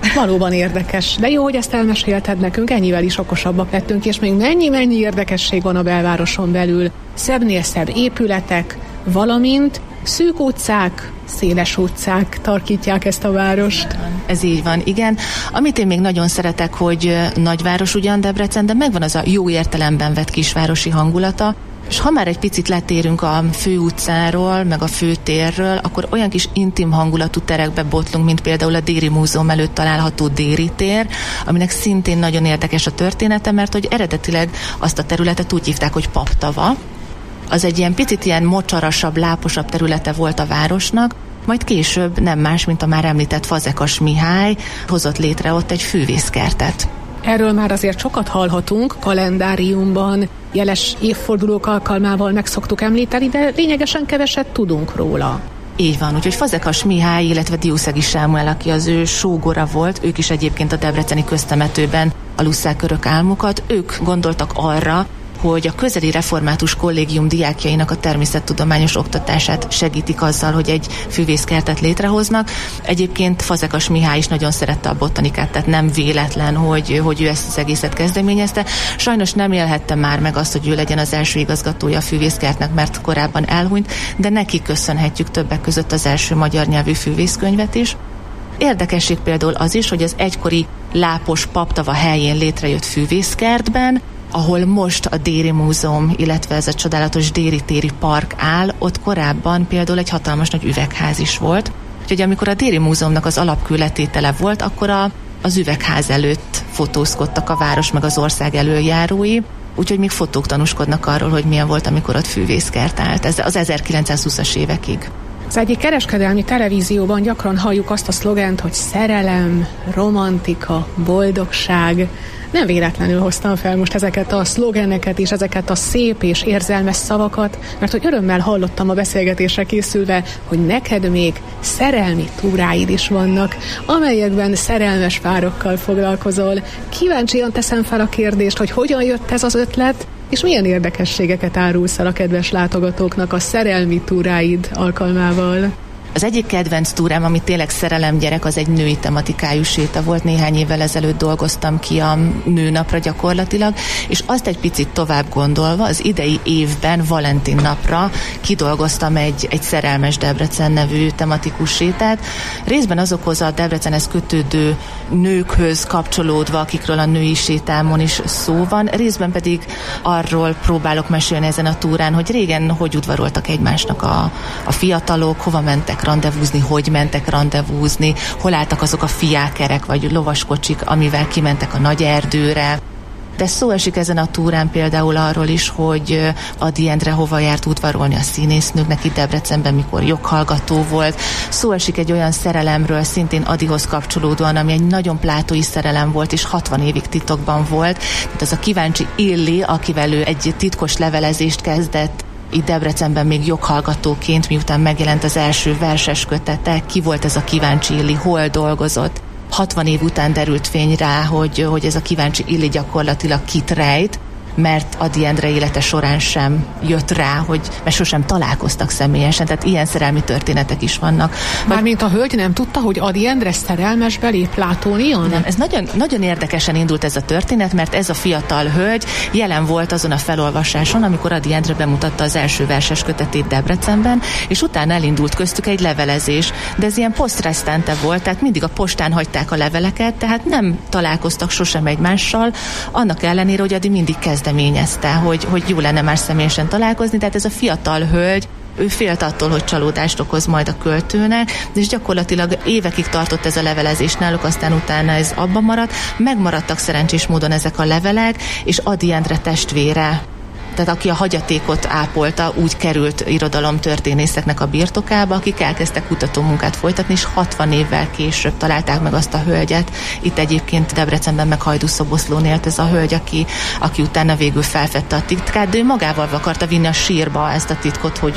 Valóban érdekes. De jó, hogy ezt elmesélted nekünk, ennyivel is okosabbak lettünk, és még mennyi érdekesség van a belvároson belül. Szebbnél szebb épületek, valamint szűk utcák, széles utcák tarkítják ezt a várost. Ez így van, igen. Amit én még nagyon szeretek, hogy nagyváros ugyan Debrecen, de megvan az a jó értelemben vett kisvárosi hangulata, és ha már egy picit letérünk a főutcáról, meg a főtérről, akkor olyan kis intim hangulatú terekbe botlunk, mint például a Déri Múzeum előtt található Déri tér, aminek szintén nagyon érdekes a története, mert hogy eredetileg azt a területet úgy hívták, hogy Paptava. Az egy ilyen picit ilyen mocsarasabb, láposabb területe volt a városnak, majd később nem más, mint a már említett Fazekas Mihály hozott létre ott egy fűvészkertet. Erről már azért sokat hallhatunk, kalendáriumban, jeles évfordulók alkalmával meg szoktuk említeni, de lényegesen keveset tudunk róla. Így van, úgyhogy Fazekas Mihály, illetve Diószegi Sámuel, aki az ő sógora volt, ők is egyébként a debreceni köztemetőben alusszák örök álmukat, ők gondoltak arra, hogy a közeli református kollégium diákjainak a természettudományos oktatását segítik azzal, hogy egy fűvészkertet létrehoznak. Egyébként Fazekas Mihály is nagyon szerette a botanikát, tehát nem véletlen, hogy ő ezt az egészet kezdeményezte. Sajnos nem élhette már meg azt, hogy ő legyen az első igazgatója a fűvészkertnek, mert korábban elhunyt, de neki köszönhetjük többek között az első magyar nyelvű fűvészkönyvet is. Érdekesség például az is, hogy az egykori lápos Paptava helyén létrejött fűvészkertben, ahol most a Déri Múzeum, illetve ez a csodálatos Déri téri park áll, ott korábban például egy hatalmas nagy üvegház is volt. Úgyhogy amikor a Déri Múzeumnak az alapkőletétele volt, akkor az üvegház előtt fotózkodtak a város meg az ország elöljárói, úgyhogy még fotók tanúskodnak arról, hogy milyen volt, amikor ott fűvészkert állt. Ez az 1920-as évekig. Az egyik kereskedelmi televízióban gyakran halljuk azt a szlogent, hogy szerelem, romantika, boldogság. Nem véletlenül hoztam fel most ezeket a szlogeneket és ezeket a szép és érzelmes szavakat, mert hogy örömmel hallottam a beszélgetésre készülve, hogy neked még szerelmi túráid is vannak, amelyekben szerelmes párokkal foglalkozol. Kíváncsian teszem fel a kérdést, hogy hogyan jött ez az ötlet, és milyen érdekességeket árulsz el a kedves látogatóknak a szerelmi túráid alkalmával. Az egyik kedvenc túrám, ami tényleg szerelemgyerek, az egy női tematikájú séta volt. Néhány évvel ezelőtt dolgoztam ki a nőnapra gyakorlatilag, és azt egy picit tovább gondolva, az idei évben Valentin napra kidolgoztam egy szerelmes Debrecen nevű tematikus sétát. Részben azokhoz a Debrecenhez kötődő nőkhöz kapcsolódva, akikről a női sétámon is szó van, részben pedig arról próbálok mesélni ezen a túrán, hogy régen hogy udvaroltak egymásnak a fiatalok, hova mentek randevúzni, hogy mentek randevúzni, hol álltak azok a fiákerek vagy lovaskocsik, amivel kimentek a nagy erdőre. De szó esik ezen a túrán például arról is, hogy Ady Endre hova járt udvarolni a színésznőknek itt Debrecenben, mikor joghallgató volt. Szó esik egy olyan szerelemről, szintén Adyhoz kapcsolódóan, ami egy nagyon plátói szerelem volt, és 60 évig titokban volt. Tehát az a kíváncsi Illi, akivel ő egy titkos levelezést kezdett, itt Debrecenben még joghallgatóként, miután megjelent az első verses kötete, ki volt ez a kíváncsi Illi, hol dolgozott. 60 év után derült fény rá, hogy ez a kíváncsi Illi gyakorlatilag kit rejt, mert Ady Endre élete során sem jött rá, mert sosem találkoztak személyesen, tehát ilyen szerelmi történetek is vannak. Mármint a hölgy nem tudta, hogy Ady Endre szerelmes belé Platónion? Nem, ez nagyon, nagyon érdekesen indult ez a történet, mert ez a fiatal hölgy jelen volt azon a felolvasáson, amikor Ady Endre bemutatta az első verses kötetét Debrecenben, és utána elindult köztük egy levelezés, de ez ilyen posztresztente volt, tehát mindig a postán hagyták a leveleket, tehát nem találkoztak sosem egymással, annak ellenére, hogy Ady mindig kezdeményezte, hogy jó lenne már személyesen találkozni, tehát ez a fiatal hölgy, ő félt attól, hogy csalódást okoz majd a költőnek, és gyakorlatilag évekig tartott ez a levelezés náluk, aztán utána ez abba maradt, megmaradtak szerencsés módon ezek a levelek, és Ady Endre testvére, tehát aki a hagyatékot ápolta, úgy került irodalomtörténészeknek a birtokába, akik elkezdtek kutatómunkát folytatni, és 60 évvel később találták meg azt a hölgyet. Itt egyébként Debrecenben meg Hajdúszoboszlón élt ez a hölgy, aki utána végül felfedte a titkát, de ő magával akarta vinni a sírba ezt a titkot, hogy ő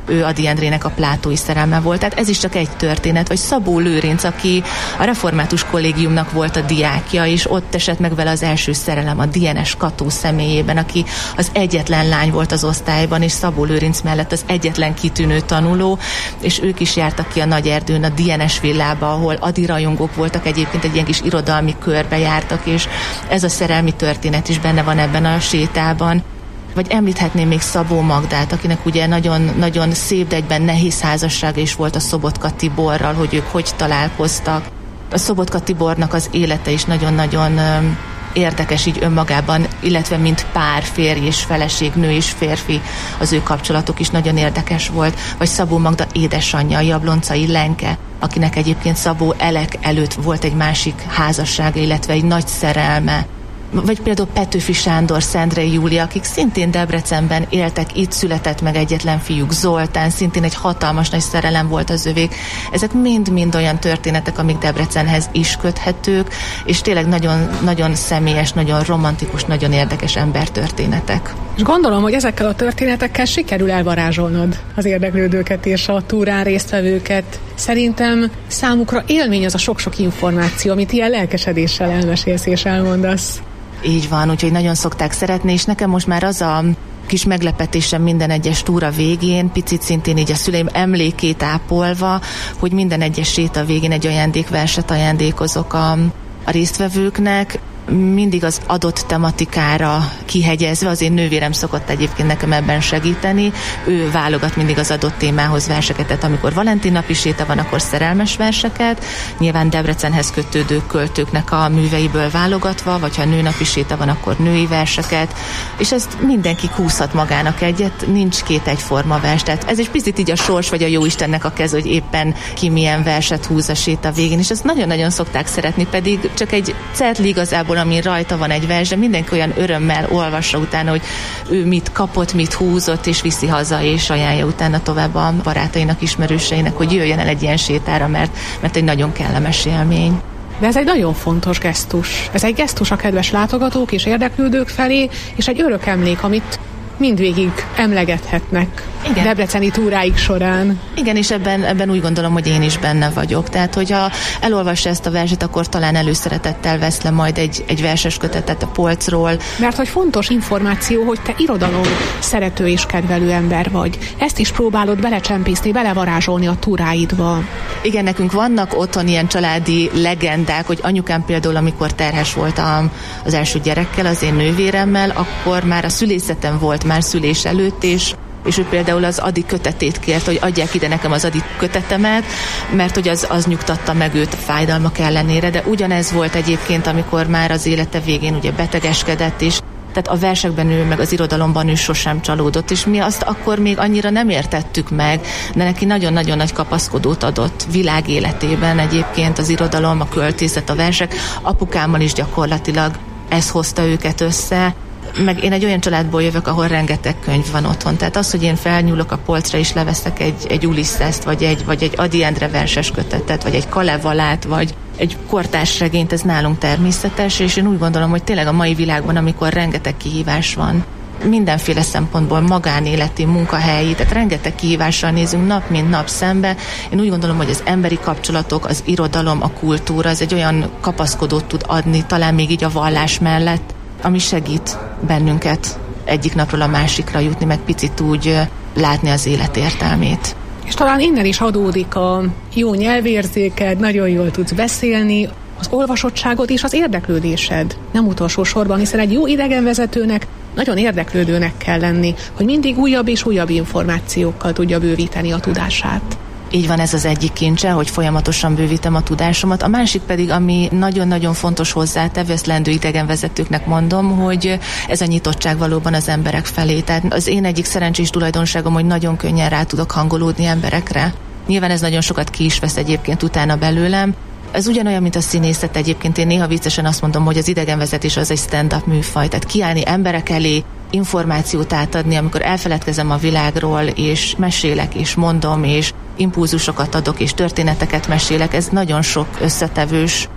ő Ady Endrének a plátói szerelme volt. Tehát ez is csak egy történet. Vagy Szabó Lőrinc, aki a Református Kollégiumnak volt a diákja, és ott esett meg vele az első szerelem a DNS Kató személyében, aki az egyetlen lány volt az osztályban, és Szabó Lőrinc mellett az egyetlen kitűnő tanuló, és ők is jártak ki a Nagyerdőn, a DNS villába, ahol Ady rajongók voltak, egyébként egy ilyen kis irodalmi körbe jártak, és ez a szerelmi történet is benne van ebben a sétában. Vagy említhetném még Szabó Magdát, akinek ugye nagyon, nagyon szép, de egyben nehéz házassága is volt a Szobotka Tiborral, hogy ők hogy találkoztak. A Szobotka Tibornak az élete is nagyon-nagyon érdekes így önmagában, illetve mint pár, férj és feleség, nő és férfi, az ő kapcsolatok is nagyon érdekes volt. Vagy Szabó Magda édesanyja, a Jabloncai Lenke, akinek egyébként Szabó Elek előtt volt egy másik házassága, illetve egy nagy szerelme. Vagy például Petőfi Sándor, Szendrei Júlia, akik szintén Debrecenben éltek, itt született meg egyetlen fiúk, Zoltán, szintén egy hatalmas nagy szerelem volt az övék. Ezek mind-mind olyan történetek, amik Debrecenhez is köthetők, és tényleg nagyon, nagyon személyes, nagyon romantikus, nagyon érdekes embertörténetek. És gondolom, hogy ezekkel a történetekkel sikerül elvarázsolnod az érdeklődőket és a túrán résztvevőket. Szerintem számukra élmény az a sok-sok információ, amit ilyen lelkesedéssel elmesélsz és elmondasz. Így van, úgyhogy nagyon szokták szeretni, és nekem most már az a kis meglepetésem minden egyes túra végén, picit szintén így a szüleim emlékét ápolva, hogy minden egyes séta végén egy ajándékverset ajándékozok a résztvevőknek, mindig az adott tematikára kihegyezve, az én nővérem szokott egyébként nekem ebben segíteni, ő válogat mindig az adott témához verseket, tehát amikor Valentin napi séta van, akkor szerelmes verseket, nyilván Debrecenhez kötődő költőknek a műveiből válogatva, vagy ha nőnapi séta van, akkor női verseket, és ezt mindenki húzhat magának egyet, nincs két egyforma vers, tehát ez egy picit így a sors vagy a jóistennek a kez, hogy éppen ki milyen verset húz a séta végén, és ezt nagyon-nagyon szokták szeretni, pedig csak egy cetli igazából, amin rajta van egy vers, de mindenki olyan örömmel olvassa utána, hogy ő mit kapott, mit húzott, és viszi haza, és ajánlja utána tovább a barátainak, ismerőseinek, hogy jöjjön el egy ilyen sétára, mert egy nagyon kellemes élmény. De ez egy nagyon fontos gesztus. Ez egy gesztus a kedves látogatók és érdeklődők felé, és egy örök emlék, amit mindvégig emlegethetnek. Igen. Debreceni túráik során. Igen, és ebben úgy gondolom, hogy én is benne vagyok. Tehát, hogyha elolvassa ezt a verset, akkor talán előszeretettel vesz le majd egy verses kötetet a polcról. Mert hogy fontos információ, hogy te irodalom szerető és kedvelő ember vagy. Ezt is próbálod belecsempészni, belevarázsolni a túráidba. Igen, nekünk vannak otthon ilyen családi legendák, hogy anyukám például, amikor terhes volt az első gyerekkel, az én nővéremmel, akkor már a szülészetem volt, már szülés előtt, és ő például az Ady kötetét kért, hogy adják ide nekem az Ady kötetemet, mert hogy az nyugtatta meg őt a fájdalmak ellenére, de ugyanez volt egyébként, amikor már az élete végén ugye betegeskedett is, tehát a versekben ő, meg az irodalomban ő sosem csalódott, és mi azt akkor még annyira nem értettük meg, de neki nagyon-nagyon nagy kapaszkodót adott világ életében egyébként az irodalom, a költészet, a versek. Apukámmal is gyakorlatilag ez hozta őket össze, meg én egy olyan családból jövök, ahol rengeteg könyv van otthon. Tehát az, hogy én felnyúlok a polcra és leveszek egy Ulisszeszt, vagy egy Ady Endre verses kötetet, vagy egy Kalevalát, vagy egy kortárs regényt, ez nálunk természetes, és én úgy gondolom, hogy tényleg a mai világban, amikor rengeteg kihívás van, mindenféle szempontból magánéleti, munkahelyi, tehát rengeteg kihívással nézünk nap mint nap szembe. Én úgy gondolom, hogy az emberi kapcsolatok, az irodalom, a kultúra, az egy olyan kapaszkodót tud adni, talán még így a vallás mellett, ami segít bennünket egyik napról a másikra jutni, meg picit úgy látni az élet értelmét. És talán innen is adódik a jó nyelvérzéked, nagyon jól tudsz beszélni, az olvasottságod és az érdeklődésed. Nem utolsó sorban, hiszen egy jó idegenvezetőnek nagyon érdeklődőnek kell lenni, hogy mindig újabb és újabb információkkal tudja bővíteni a tudását. Így van, ez az egyik kincse, hogy folyamatosan bővítem a tudásomat. A másik pedig, ami nagyon-nagyon fontos hozzátevő, ezt lendő idegenvezetőknek mondom, hogy ez a nyitottság valóban az emberek felé. Tehát az én egyik szerencsés tulajdonságom, hogy nagyon könnyen rá tudok hangolódni emberekre. Nyilván ez nagyon sokat ki is vesz egyébként utána belőlem. Ez ugyanolyan, mint a színészet egyébként. Én néha viccesen azt mondom, hogy az idegenvezetés az egy stand-up műfaj. Tehát kiállni emberek elé, információt átadni, amikor elfeledkezem a világról, és mesélek, és mondom, és impulzusokat adok, és történeteket mesélek. Ez nagyon sok összetevős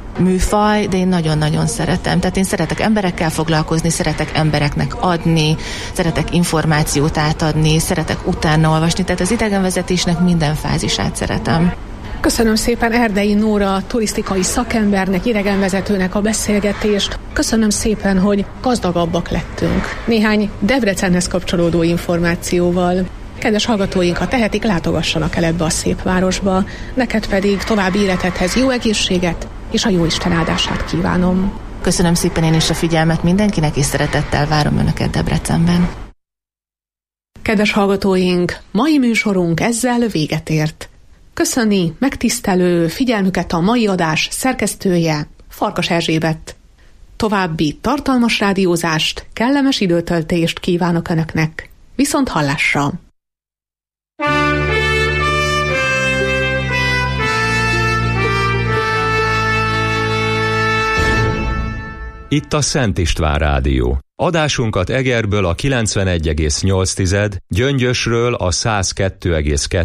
műfaj, de én nagyon-nagyon szeretem. Tehát én szeretek emberekkel foglalkozni, szeretek embereknek adni, szeretek információt átadni, szeretek utána olvasni, tehát az idegenvezetésnek minden fázisát szeretem. Köszönöm szépen Erdei Nóra turisztikai szakembernek, idegenvezetőnek a beszélgetést. Köszönöm szépen, hogy gazdagabbak lettünk néhány Debrecenhez kapcsolódó információval. Kedves hallgatóink, ha tehetik, látogassanak el ebbe a szép városba. Neked pedig további életedhez jó egészséget és a Jóisten áldását kívánom. Köszönöm szépen én is a figyelmet mindenkinek, és szeretettel várom Önöket Debrecenben. Kedves hallgatóink, mai műsorunk ezzel véget ért. Köszöni megtisztelő figyelmüket a mai adás szerkesztője, Farkas Erzsébet. További tartalmas rádiózást, kellemes időtöltést kívánok Önöknek. Viszont hallásra! Itt a Szent István Rádió. Adásunkat Egerből a 91,8, Gyöngyösről a 102,2